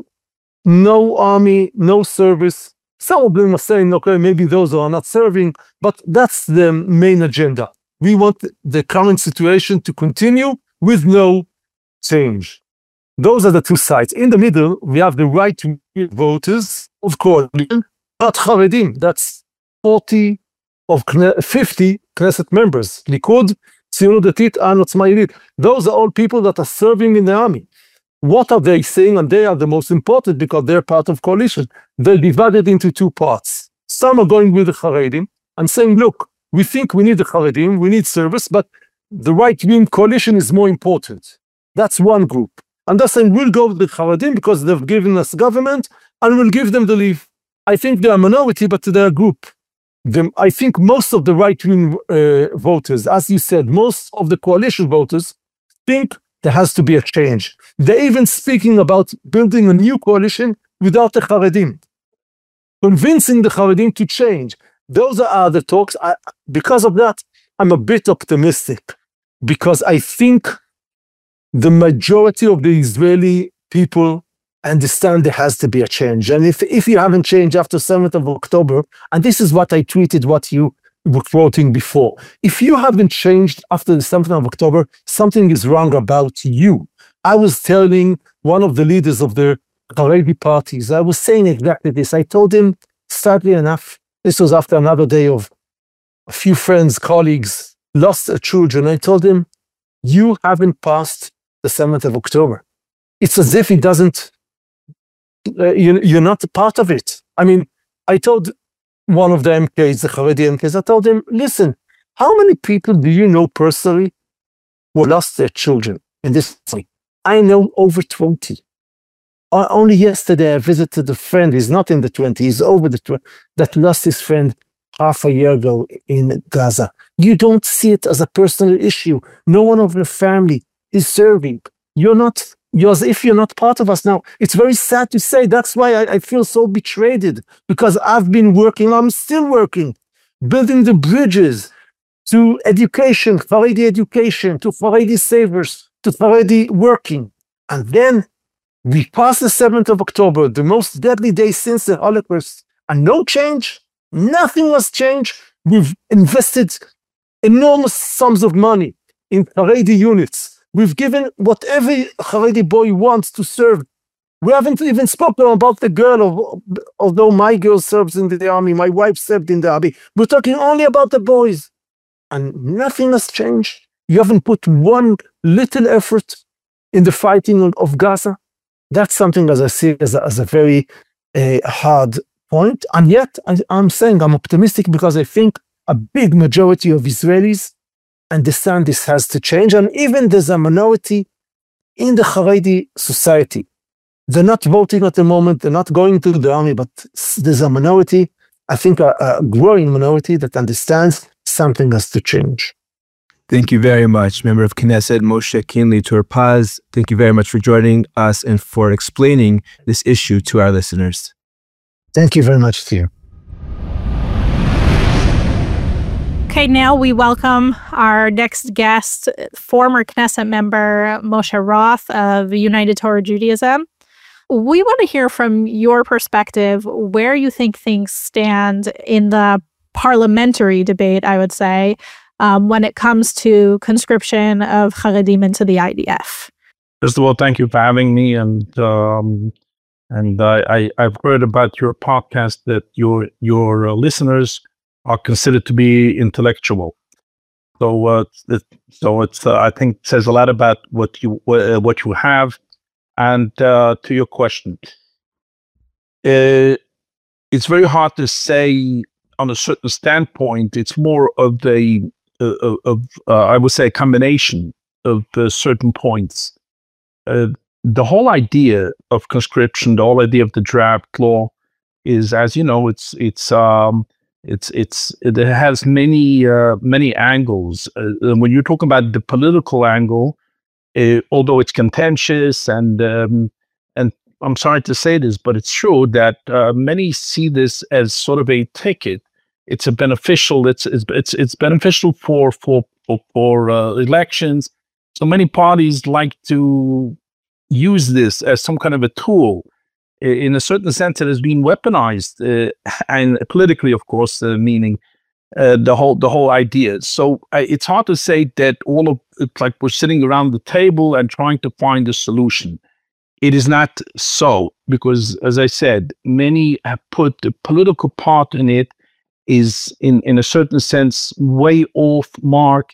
no army, no service. Some of them are saying, okay, maybe those are not serving, but that's the main agenda. We want the current situation to continue with no change. Those are the two sides. In the middle, we have the right to voters, of course, not Haredim. That's forty of fifty Knesset members. Likud Tzionut Datit and Otzma Yehudit. Those are all people that are serving in the army. What are they saying? And they are the most important because they're part of coalition. They're divided into two parts. Some are going with the Haredim and saying, look, we think we need the Haredim, we need service, but the right-wing coalition is more important. That's one group. And they're saying, we'll go with the Haredim because they've given us government and we'll give them the leave. I think they're a minority, but they're a group. The, I think most of the right-wing uh, voters, as you said, most of the coalition voters think there has to be a change. They're even speaking about building a new coalition without the Haredim, convincing the Haredim to change. Those are the talks. I, because of that, I'm a bit optimistic because I think the majority of the Israeli people understand there has to be a change. And if, if you haven't changed after seventh of October, and this is what I tweeted, what you were quoting before, if you haven't changed after the seventh of October, something is wrong about you. I was telling one of the leaders of the Haredi parties, I was saying exactly this. I told him, sadly enough, this was after another day of a few friends, colleagues, lost their children. I told him, you haven't passed the seventh of October. It's as if it doesn't, uh, you, you're not a part of it. I mean, I told one of the M Ks, the Haredi M Ks, I told him, listen, how many people do you know personally who lost their children in this country? I know over twenty. Uh, only yesterday I visited a friend, he's not in the twenties, he's over the twenty, that lost his friend half a year ago in Gaza. You don't see it as a personal issue. No one of your family is serving. You're not, you're as if you're not part of us now. It's very sad to say. That's why I, I feel so betrayed, because I've been working, I'm still working, building the bridges to education, Haredi education, to Haredi savers, to Haredi working. And then we passed the seventh of October, the most deadly day since the Holocaust, and no change. Nothing was changed. We've invested enormous sums of money in Haredi units. We've given what every Haredi boy wants to serve. We haven't even spoken about the girl, although my girl serves in the army, my wife served in the army. We're talking only about the boys. And nothing has changed. You haven't put one little effort in the fighting of Gaza. That's something, as I see, as a, as a very uh, hard point. And yet, I, I'm saying I'm optimistic because I think a big majority of Israelis understand this has to change. And even there's a minority in the Haredi society. They're not voting at the moment. They're not going to the army, but there's a minority, I think a, a growing minority that understands something has to change. Thank you very much, Member of Knesset Moshe Kinley Tour-Paz. Thank you very much for joining us and for explaining this issue to our listeners. Thank you very much, Theo. Okay, now we welcome our next guest, former Knesset member Moshe Roth of United Torah Judaism. We want to hear from your perspective where you think things stand in the parliamentary debate, I would say, Um, when it comes to conscription of Haredim into the I D F. First of all, thank you for having me, and um, and I, I I've heard about your podcast that your your uh, listeners are considered to be intellectual. So uh, it, so it's uh, I think it says a lot about what you uh, what you have. And uh, to your question, uh, it's very hard to say on a certain standpoint. It's more of the Uh, of, uh, I would say, a combination of uh, certain points. Uh, the whole idea of conscription, the whole idea of the draft law, is, as you know, it's it's um, it's it's it has many uh, many angles. Uh, when you're talking about the political angle, uh, although it's contentious, and um, and I'm sorry to say this, but it's true that uh, many see this as sort of a ticket. It's a beneficial. It's it's it's, it's beneficial for for for, for uh, elections. So many parties like to use this as some kind of a tool. In a certain sense, it has been weaponized, uh, and politically, of course, uh, meaning uh, the whole the whole idea. So uh, it's hard to say that all of it's like we're sitting around the table and trying to find a solution. It is not so, because, as I said, many have put the political part in it. Is in, in a certain sense way off mark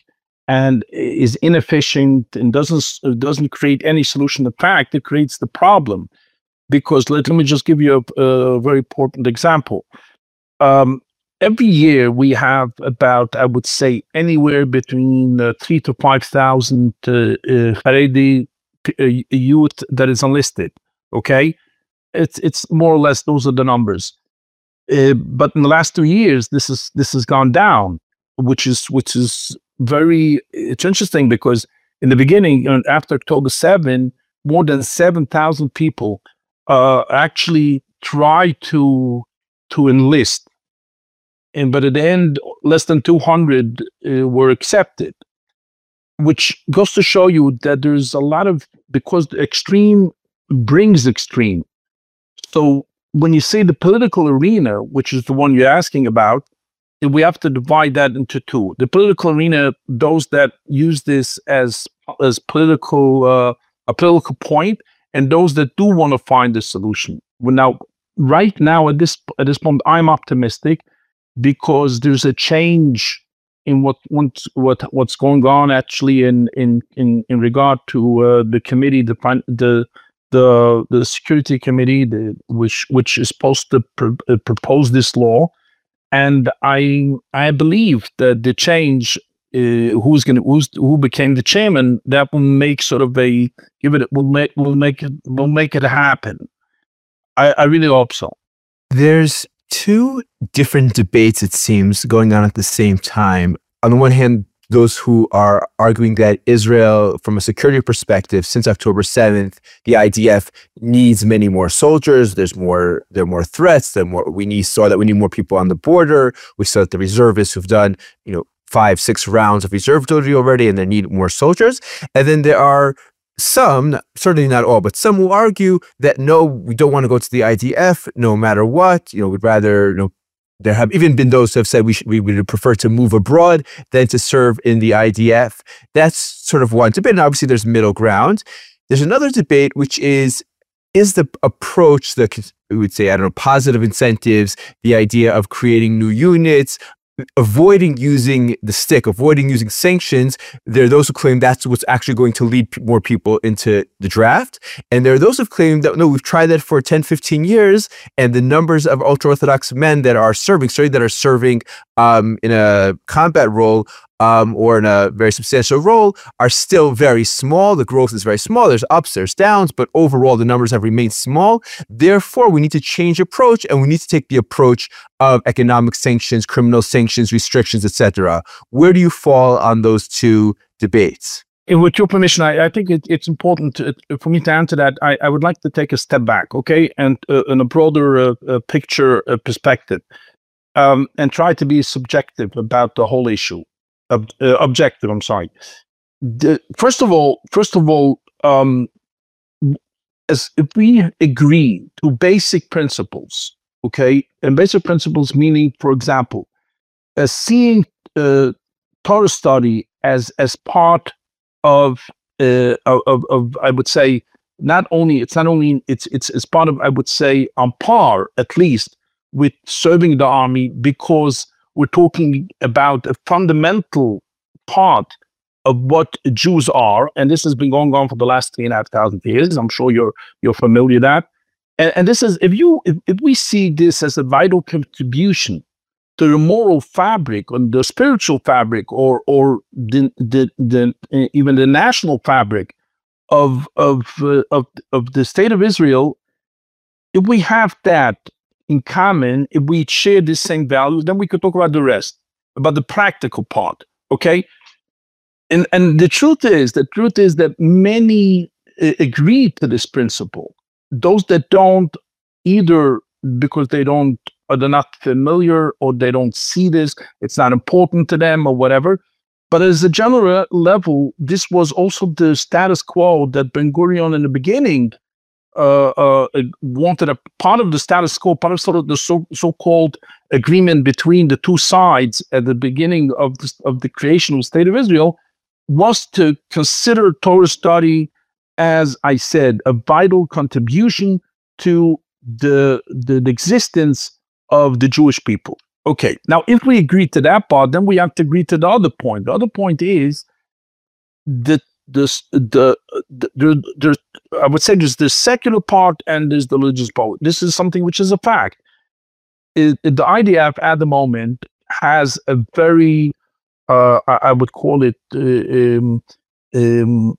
and is inefficient and doesn't doesn't create any solution. In fact, it creates the problem. Because let, let me just give you a, a very important example. Um, every year we have about, I would say, anywhere between uh, three to five thousand uh, uh, Haredi uh, youth that is enlisted. Okay, it's it's more or less those are the numbers. Uh, but in the last two years, this is this has gone down, which is which is very it's interesting because in the beginning, you know, after October seventh, more than seven thousand people uh, actually tried to to enlist, and but at the end, less than two hundred uh, were accepted, which goes to show you that there's a lot of because the extreme brings extreme. So when you say the political arena, which is the one you're asking about, we have to divide that into two. The political arena, those that use this as as political uh, a political point, and those that do want to find a solution. Well, now, right now at this at this point, I'm optimistic because there's a change in what what what what's going on actually in in in in regard to uh, the committee, the the the the security committee, the, which which is supposed to pr uh, propose this law. And I I believe that the change, uh, who's going to who's who became the chairman, that will make sort of a give it will make will make it will make it happen. I, I really hope so. There's two different debates, it seems, going on at the same time. On the one hand, those who are arguing that Israel, from a security perspective, since October seventh, the I D F needs many more soldiers. There's more, there are more threats. There are more. We need saw that we need more people on the border. We saw that the reservists who've done, you know, five, six rounds of reserve duty already, and they need more soldiers. And then there are some, certainly not all, but some who argue that no, we don't want to go to the I D F no matter what. You know, we'd rather, you know. There have even been those who have said we should, we would prefer to move abroad than to serve in the I D F. That's sort of one debate. And obviously, there's middle ground. There's another debate, which is, is the approach, the, we would say, I don't know, positive incentives, the idea of creating new units, avoiding using the stick, avoiding using sanctions. There are those who claim that's what's actually going to lead more people into the draft. And there are those who claim that, no, we've tried that for ten, fifteen years, and the numbers of ultra-Orthodox men that are serving, sorry, that are serving um, in a combat role um, or in a very substantial role are still very small. The growth is very small. There's ups, there's downs, but overall the numbers have remained small. Therefore, we need to change approach, and we need to take the approach of economic sanctions, criminal sanctions, restrictions, et cetera. Where do you fall on those two debates? And with your permission, I, I think it, it's important to, for me to answer that. I, I would like to take a step back, okay, and uh, in a broader uh, uh, picture uh, perspective, um, and try to be subjective about the whole issue. Ob uh, objective, I'm sorry. The, first of all, first of all, um, as if we agree to basic principles, okay, and basic principles meaning, for example, uh, seeing uh, Torah study as as part of, uh, of of I would say not only it's not only it's it's it's part of I would say on par at least with serving the army, because we're talking about a fundamental part of what Jews are, and this has been going on for the last three and a half thousand years. I'm sure you're you're familiar with that. And, and this is if you if, if we see this as a vital contribution to the moral fabric, or the spiritual fabric, or or the the, the uh, even the national fabric of of uh, of of the state of Israel, if we have that in common, if we share the same values, then we could talk about the rest, about the practical part. Okay, and and the truth is, the truth is that many uh, agree to this principle. Those that don't, either because they don't, or they're not familiar, or they don't see this, it's not important to them, or whatever. But as a general level, this was also the status quo that Ben Gurion in the beginning uh, uh, wanted. A part of the status quo, part of sort of the so, so-called agreement between the two sides at the beginning of the, of the creation of the State of Israel, was to consider Torah study, as I said, a vital contribution to the, the, the existence of the Jewish people. Okay, now if we agree to that part, then we have to agree to the other point. The other point is the the the, the, the, the I would say there's the secular part and there's the religious part. This is something which is a fact. It, it, the I D F at the moment has a very, uh, I, I would call it uh, um, um,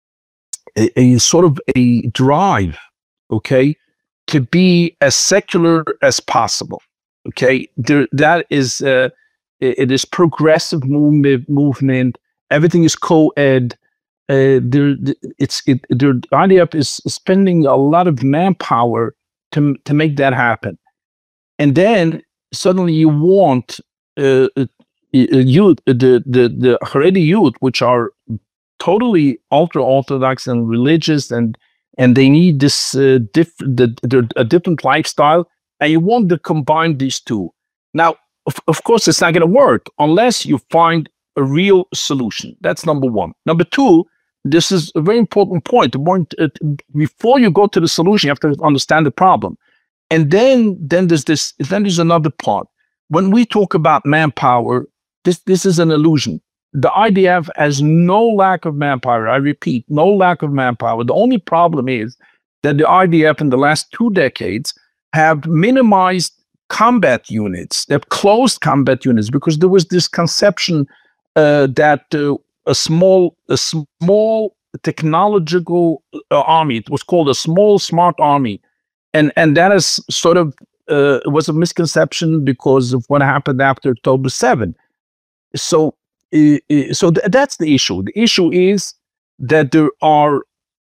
a, a sort of a drive, okay, to be as secular as possible. Okay, there, that is uh, it, it is progressive movement. Movement. Everything is co-ed. Uh, there, it's it. There, I D F is spending a lot of manpower to to make that happen, and then suddenly you want uh, uh, youth, the the the Haredi youth, which are totally ultra-orthodox and religious, and and they need this uh, different the, the, a different lifestyle, and you want to combine these two. Now, of, of course, it's not going to work unless you find a real solution. That's number one. Number two, this is a very important point. Before you go to the solution, you have to understand the problem. And then, then there's this. Then there's another part. When we talk about manpower, this this is an illusion. The I D F has no lack of manpower. I repeat, no lack of manpower. The only problem is that the I D F in the last two decades have minimized combat units. They've closed combat units because there was this conception uh, that uh, a small, a small technological uh, army. It was called a small, smart army, and and that is sort of uh, was a misconception because of what happened after October seventh. So, uh, uh, so th- that's the issue. The issue is that there are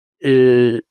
uh,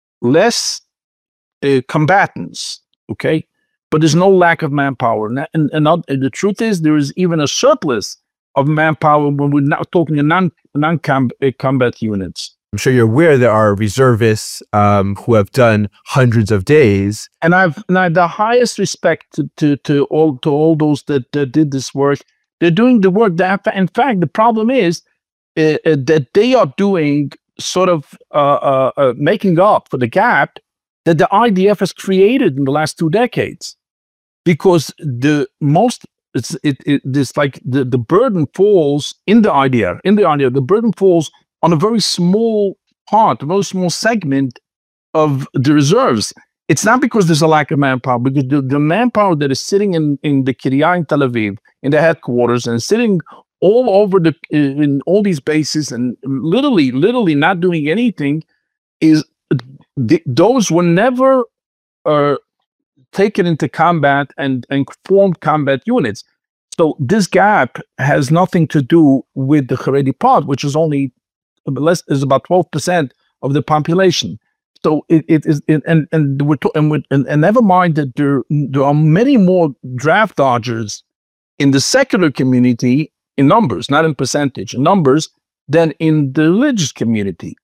less uh, combatants. Okay, but there's no lack of manpower, and, and, and, not, and the truth is there is even a surplus of manpower when we're not talking non non combat units. I'm sure you're aware there are reservists um, who have done hundreds of days, and I've and I have the highest respect to, to to all to all those that, that did this work. They're doing the work. That, in fact, the problem is uh, uh, that they are doing sort of uh, uh, uh, making up for the gap that the I D F has created in the last two decades, because the most it's it, it this like the, the burden falls in the I D F in the I D F the burden falls on a very small part, a very small segment of the reserves. It's not because there's a lack of manpower, because the, the manpower that is sitting in in the Kiryat in Tel Aviv in the headquarters and sitting all over the in all these bases and literally literally not doing anything is. The, those were never uh, taken into combat and, and formed combat units. So this gap has nothing to do with the Haredi part, which is only less is about twelve percent of the population. So it, it is it, and and we're to, and, we're, and and never mind that there there are many more draft dodgers in the secular community in numbers, not in percentage, in numbers, than in the religious community.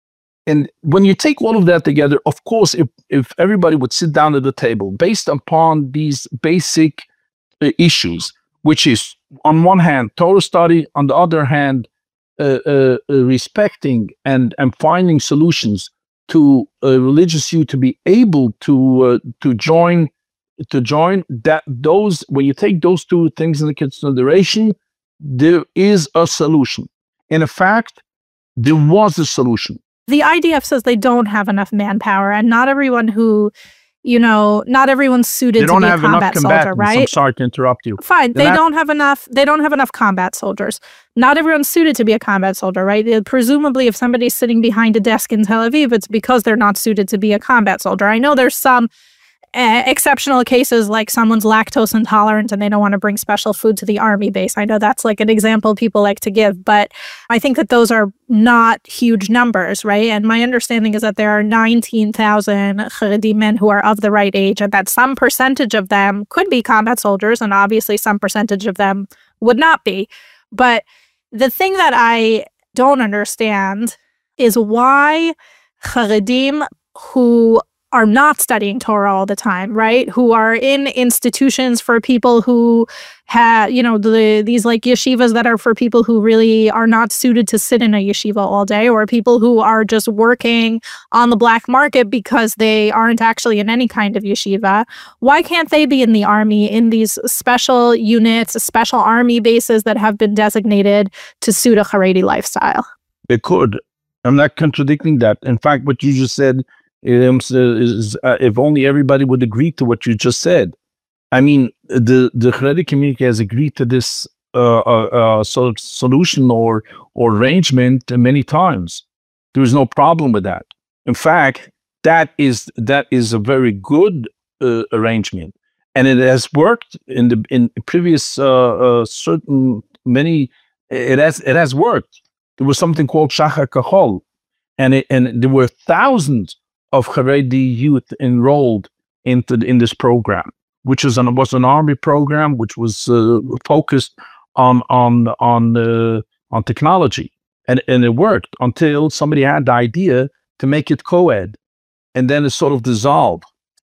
And when you take all of that together, of course, if, if everybody would sit down at the table based upon these basic uh, issues, which is on one hand, Torah study, on the other hand, uh, uh, uh, respecting and, and finding solutions to uh, religious youth to be able to uh, to join to join that those when you take those two things into consideration, there is a solution. In fact, there was a solution. The I D F says they don't have enough manpower, and not everyone who, you know, not everyone's suited to be a combat soldier, right? I'm sorry to interrupt you. Fine, they don't have enough. They don't have enough combat soldiers. Not everyone's suited to be a combat soldier, right? Presumably, if somebody's sitting behind a desk in Tel Aviv, it's because they're not suited to be a combat soldier. I know there's some Uh, exceptional cases, like someone's lactose intolerant and they don't want to bring special food to the army base. I know that's like an example people like to give, but I think that those are not huge numbers, right? And my understanding is that there are nineteen thousand Haredi men who are of the right age, and that some percentage of them could be combat soldiers, and obviously some percentage of them would not be. But the thing that I don't understand is why Haredim who are not studying Torah all the time, right? Who are in institutions for people who have, you know, the, these like yeshivas that are for people who really are not suited to sit in a yeshiva all day, or people who are just working on the black market because they aren't actually in any kind of yeshiva. Why can't they be in the army, in these special units, special army bases that have been designated to suit a Haredi lifestyle? They could. I'm not contradicting that. In fact, what you just said um, is uh, if only everybody would agree to what you just said. I mean, the the Haredi community has agreed to this uh, uh, uh, sort of solution or or arrangement many times. There is no problem with that. In fact, that is that is a very good uh, arrangement, and it has worked in the in previous uh, uh, certain many. It has it has worked. There was something called Shachar Kahol, and it, and there were thousands of Haredi youth enrolled into the, in this program, which is an was an army program which was uh, focused on on on uh, on technology, and and it worked until somebody had the idea to make it co-ed, and then it sort of dissolved.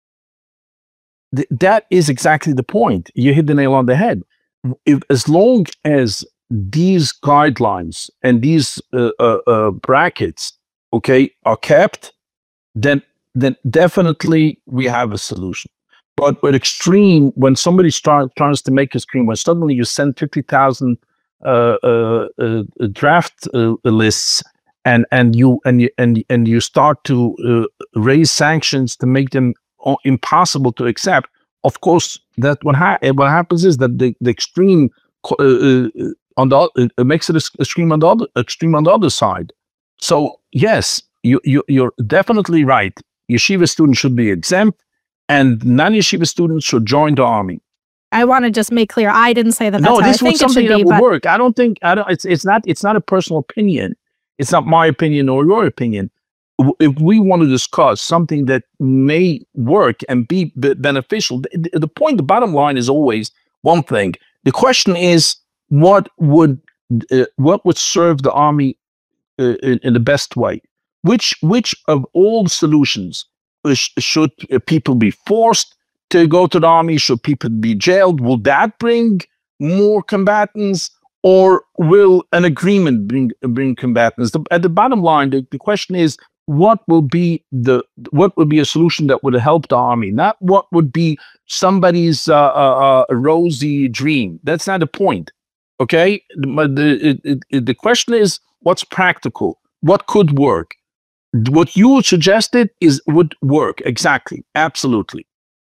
Th- that is exactly the point. You hit the nail on the head. If, as long as these guidelines and these uh, uh, uh, brackets, okay, are kept, then then definitely we have a solution. But with extreme, when somebody starts tries to make a screen, when suddenly you send fifty thousand uh, uh, uh, draft uh, lists, and and you and you and and you start to uh, raise sanctions to make them impossible to accept, of course, that what ha- what happens is that the the extreme uh, uh, on the it makes it a extreme on the other extreme on the other side. So yes, you you you're definitely right. Yeshiva students should be exempt, and non-yeshiva students should join the army. I want to just make clear, I didn't say that. That's No, how this I was think something it should that be, would but work. I don't think I don't. It's it's not it's not a personal opinion. It's not my opinion or your opinion. W- If we want to discuss something that may work and be b- beneficial, the, the point, the bottom line is always one thing. The question is, what would uh, what would serve the army uh, in, in the best way? Which which of all solutions uh, sh- should uh, people be forced to go to the army? Should people be jailed? Will that bring more combatants, or will an agreement bring bring combatants? The, at the bottom line, the, the question is, what will be the what would be a solution that would help the army, not what would be somebody's uh, uh, uh, rosy dream. That's not the point. Okay, but the it, it, the question is, what's practical? What could work? What you suggested is would work exactly, absolutely.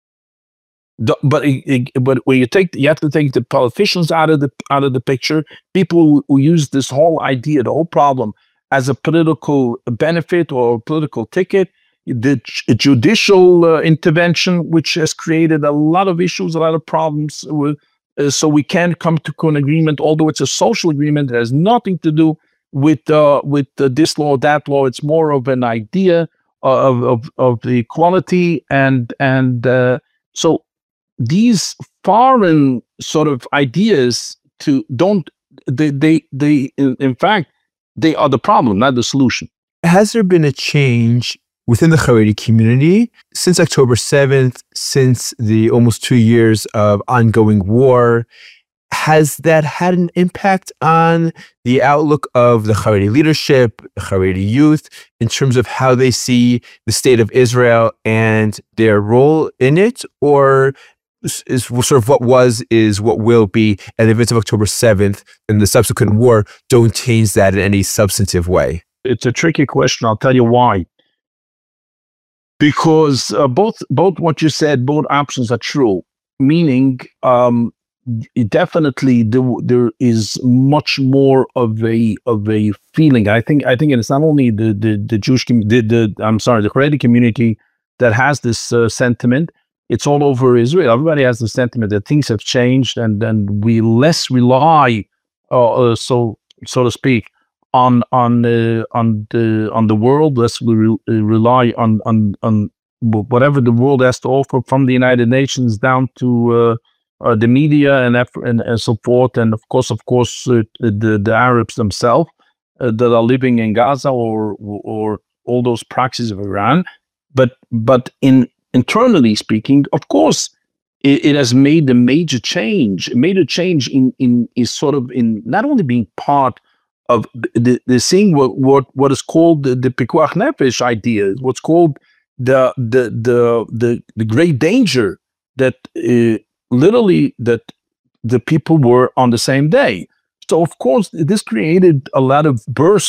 The- but it, it- but when you take you have to take the politicians out of the out of the picture. People who, who use this whole idea, the whole problem, as a political benefit or a political ticket. The j- judicial uh, intervention, which has created a lot of issues, a lot of problems. With, uh, so we can't come to an agreement, although it's a social agreement. It has nothing to do with uh, with uh, this law or that law. It's more of an idea of of, of the equality, and and uh, so these foreign sort of ideas to don't they they they in, in fact they are the problem, not the solution. Has there been a change within the Haredi community since October seventh, since the almost two years of ongoing war? Has that had an impact on the outlook of the Haredi leadership, the Haredi youth, in terms of how they see the state of Israel and their role in it? Or is is sort of what was is what will be, and the events of October seventh and the subsequent war don't change that in any substantive way? It's a tricky question. I'll tell you why. Because uh, both both what you said, both options are true. Meaning, um, it definitely there, there is much more of a of a feeling. I think I think it's not only the the, the Jewish com- the, the I'm sorry the Haredi community that has this uh, sentiment. It's all over Israel. Everybody has the sentiment that things have changed, and and we less rely, uh, uh, so so to speak, on on uh, on the on the world. Less we re- uh, rely on on on whatever the world has to offer, from the United Nations down to uh, uh, the media and, eff- and and so forth, and of course, of course, uh, the the Arabs themselves uh, that are living in Gaza, or or all those proxies of Iran. But but in internally speaking, of course, it, it has made a major change. It made a change in in is sort of in not only being part of the the seeing what what what is called the, the pikuach nefesh idea, what's called the the the the, the great danger that uh, literally that the people were on the same day. So of course, this created a lot of bursts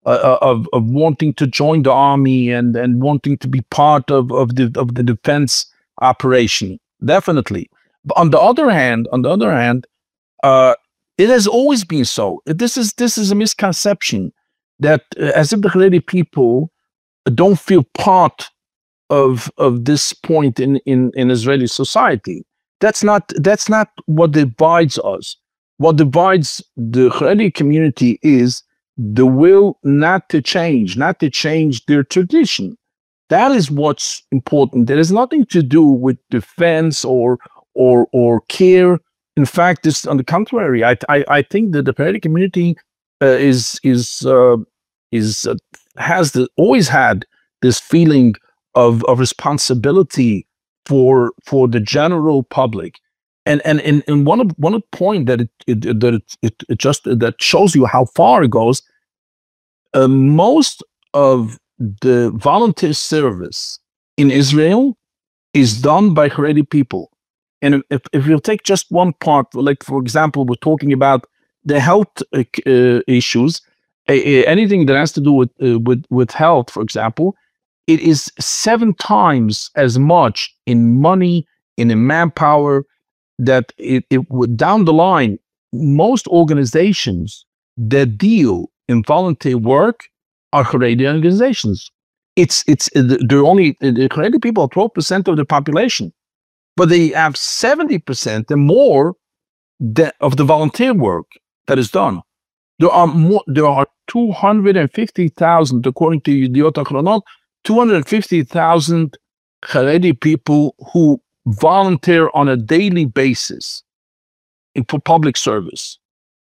uh, of of wanting to join the army and and wanting to be part of of the of the defense operation. Definitely. But on the other hand, on the other hand, uh, it has always been so. This is this is a misconception that uh, as if the Haredi people don't feel part of of this point in, in, in Israeli society. That's not that's not what divides us. What divides the Haredi community is the will not to change, not to change their tradition. That is what's important. There is nothing to do with defense or or or care. In fact, this on the contrary. I I, I think that the Haredi community uh, is is uh, is uh, has the, always had this feeling of of responsibility for for the general public, and and and, and one of one of the point that it, it that it, it, it just that shows you how far it goes. Uh, most of the volunteer service in Israel is done by Haredi people. And if, if you take just one part, like for example, we're talking about the health uh, uh, issues, uh, anything that has to do with, uh, with, with health, for example, it is seven times as much in money, in, in manpower, that it, it would down the line, most organizations that deal in volunteer work are Haredi organizations. It's it's they're only the Haredi people are twelve percent of the population, but they have seventy percent and more that, of the volunteer work that is done. There are more. There are two hundred and fifty thousand, according to Yediot Ahronot, two hundred and fifty thousand Haredi people who volunteer on a daily basis in for public service.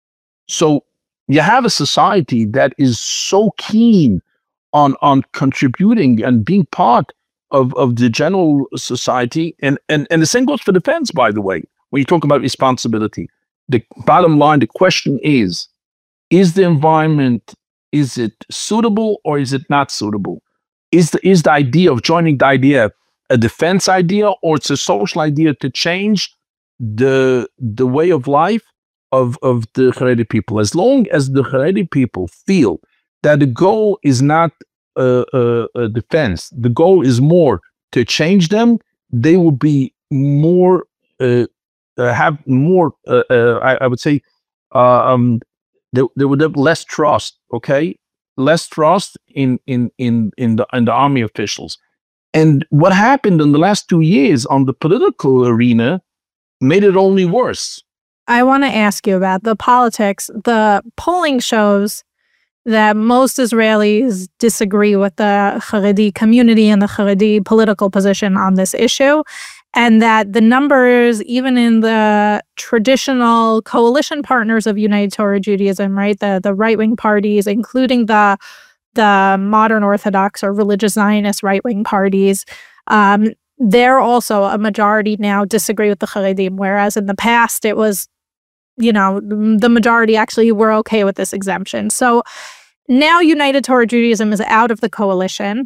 So you have a society that is so keen on on contributing and being part of, of the general society. And, and, and the same goes for defense, by the way, when you talk about responsibility. The bottom line, the question is, is the environment, is it suitable or is it not suitable? Is the, is the idea of joining the I D F a defense idea, or it's a social idea to change the, the way of life of, of the Haredi people? As long as the Haredi people feel that the goal is not uh, uh, a defense, the goal is more to change them, they will be more, uh, uh, have more, uh, uh, I, I would say, uh, um, they, they would have less trust, okay? Less trust in, in, in, in, the, in the army officials. And what happened in the last two years on the political arena made it only worse. I want to ask you about the politics. The polling shows that most Israelis disagree with the Haredi community and the Haredi political position on this issue, and that the numbers, even in the traditional coalition partners of United Torah Judaism, right, the, the right-wing parties, including the, the modern Orthodox or religious Zionist right-wing parties, um, they're also a majority now disagree with the Haredim, whereas in the past it was, you know, the majority actually were okay with this exemption. So now United Torah Judaism is out of the coalition.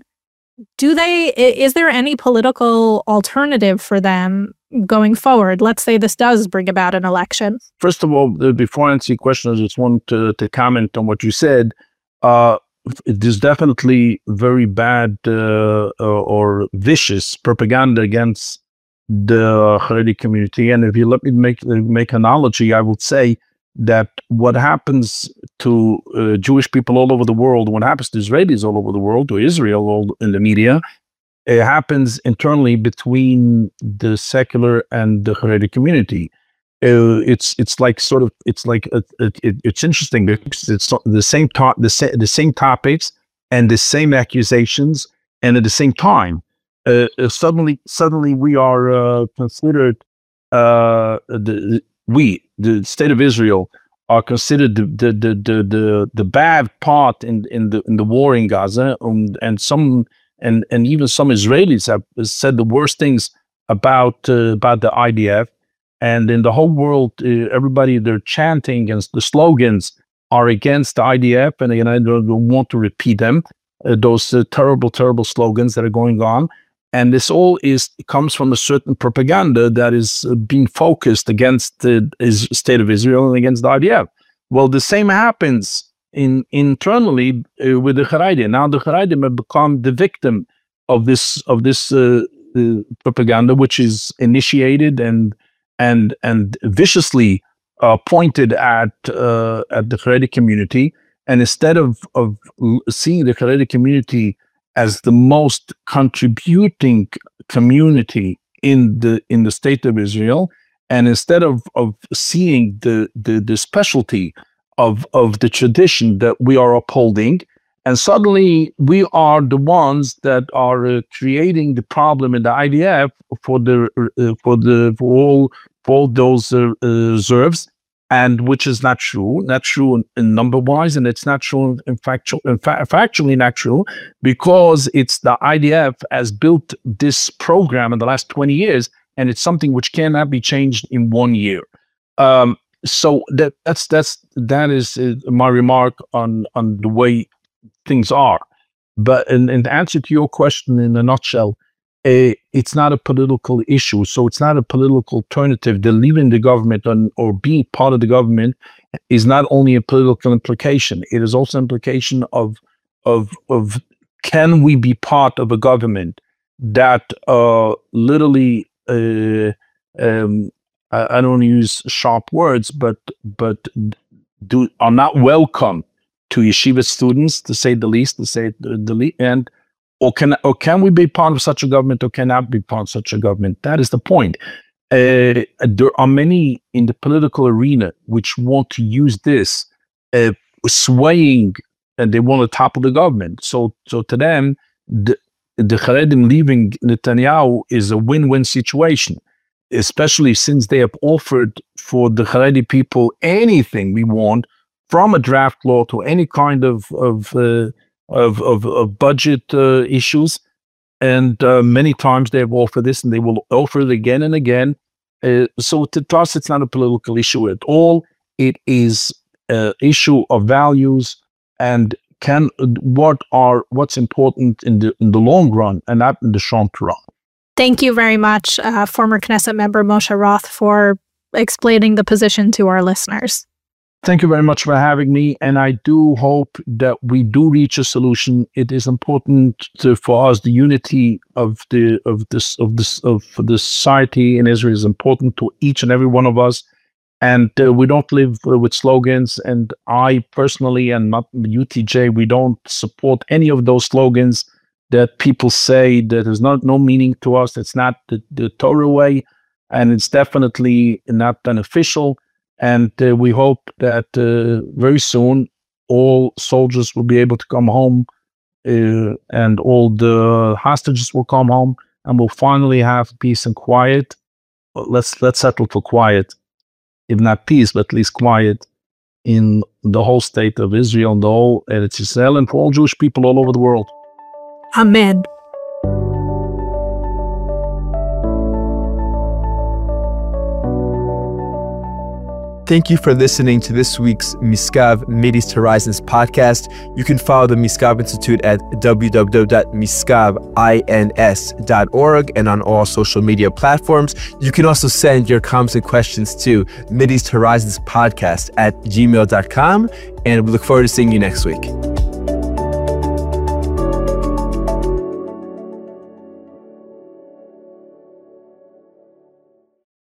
Do they, is there any political alternative for them going forward? Let's say this does bring about an election. First of all, before I answer your question, I just want to, to comment on what you said. Uh, there's definitely very bad uh, or vicious propaganda against the Haredi community. And if you let me make make an analogy, I would say that what happens to uh, Jewish people all over the world, what happens to Israelis all over the world, to Israel all in the media, it happens internally between the secular and the Haredi community. Uh, it's it's like sort of it's like a, a, it, it's interesting because it's the same to- the, sa- the same topics and the same accusations, and at the same time, uh, uh, suddenly suddenly we are uh, considered uh, the, the we the state of Israel are considered the the the the, the, the bad part in in the in the war in Gaza, um, and some and and even some Israelis have said the worst things about uh, about the I D F. And in the whole world, uh, everybody, they're chanting against the slogans are against the I D F, and again, I don't, don't want to repeat them, uh, those uh, terrible, terrible slogans that are going on. And this all is comes from a certain propaganda that is uh, being focused against the is, state of Israel and against the I D F. Well, the same happens in internally uh, with the Haredim. Now the Haredim have become the victim of this of this uh, uh, propaganda, which is initiated and and and viciously uh, pointed at uh, at the Haredi community. And instead of of seeing the Haredi community as the most contributing community in the in the state of Israel, and instead of of seeing the the, the specialty of of the tradition that we are upholding, and suddenly we are the ones that are uh, creating the problem in the I D F for the uh, for the for all for all those uh, uh, reserves, and which is not true, not true in, in number wise, and it's not true in factual, in fa- factually not true, because it's the I D F has built this program in the last twenty years, and it's something which cannot be changed in one year. Um, so that that's that's that is uh, my remark on on the way things are. But in, in answer to your question, in a nutshell, uh, it's not a political issue. So it's not a political alternative. The leaving the government on, or being part of the government is not only a political implication. It is also an implication of of of can we be part of a government that uh, literally uh, um, I, I don't use sharp words, but but do are not welcome to yeshiva students, to say the least, to say the, the least, and or can or can we be part of such a government, or cannot be part of such a government? That is the point. Uh, there are many in the political arena which want to use this uh, swaying, and they want to topple the government. So, so to them, the the Haredim leaving Netanyahu is a win-win situation, especially since they have offered for the Haredi people anything we want, from a draft law to any kind of of uh, of, of, of budget uh, issues, and uh, many times they have offered this, and they will offer it again and again. Uh, so to us, it's not a political issue at all. It is an issue of values and can what are what's important in the in the long run and not in the short run. Thank you very much, uh, former Knesset member Moshe Roth, for explaining the position to our listeners. Thank you very much for having me, and I do hope that we do reach a solution. It is important to, for us, the unity of the of this of this of the society in Israel is important to each and every one of us, and uh, we don't live uh, with slogans. And I personally, and not U T J, we don't support any of those slogans that people say that there's not no meaning to us. It's not the, the Torah way, and it's definitely not beneficial. And uh, we hope that uh, very soon all soldiers will be able to come home, uh, and all the hostages will come home, and we'll finally have peace and quiet. Well, let's let's settle for quiet, if not peace, but at least quiet in the whole state of Israel, and the whole Eretz Yisrael, and for all Jewish people all over the world. Amen. Thank you for listening to this week's Miskav Mideast Horizons podcast. You can follow the Miskav Institute at w w w dot miskav ins dot org and on all social media platforms. You can also send your comments and questions to Mideast Horizons podcast at gmail dot com, and we look forward to seeing you next week.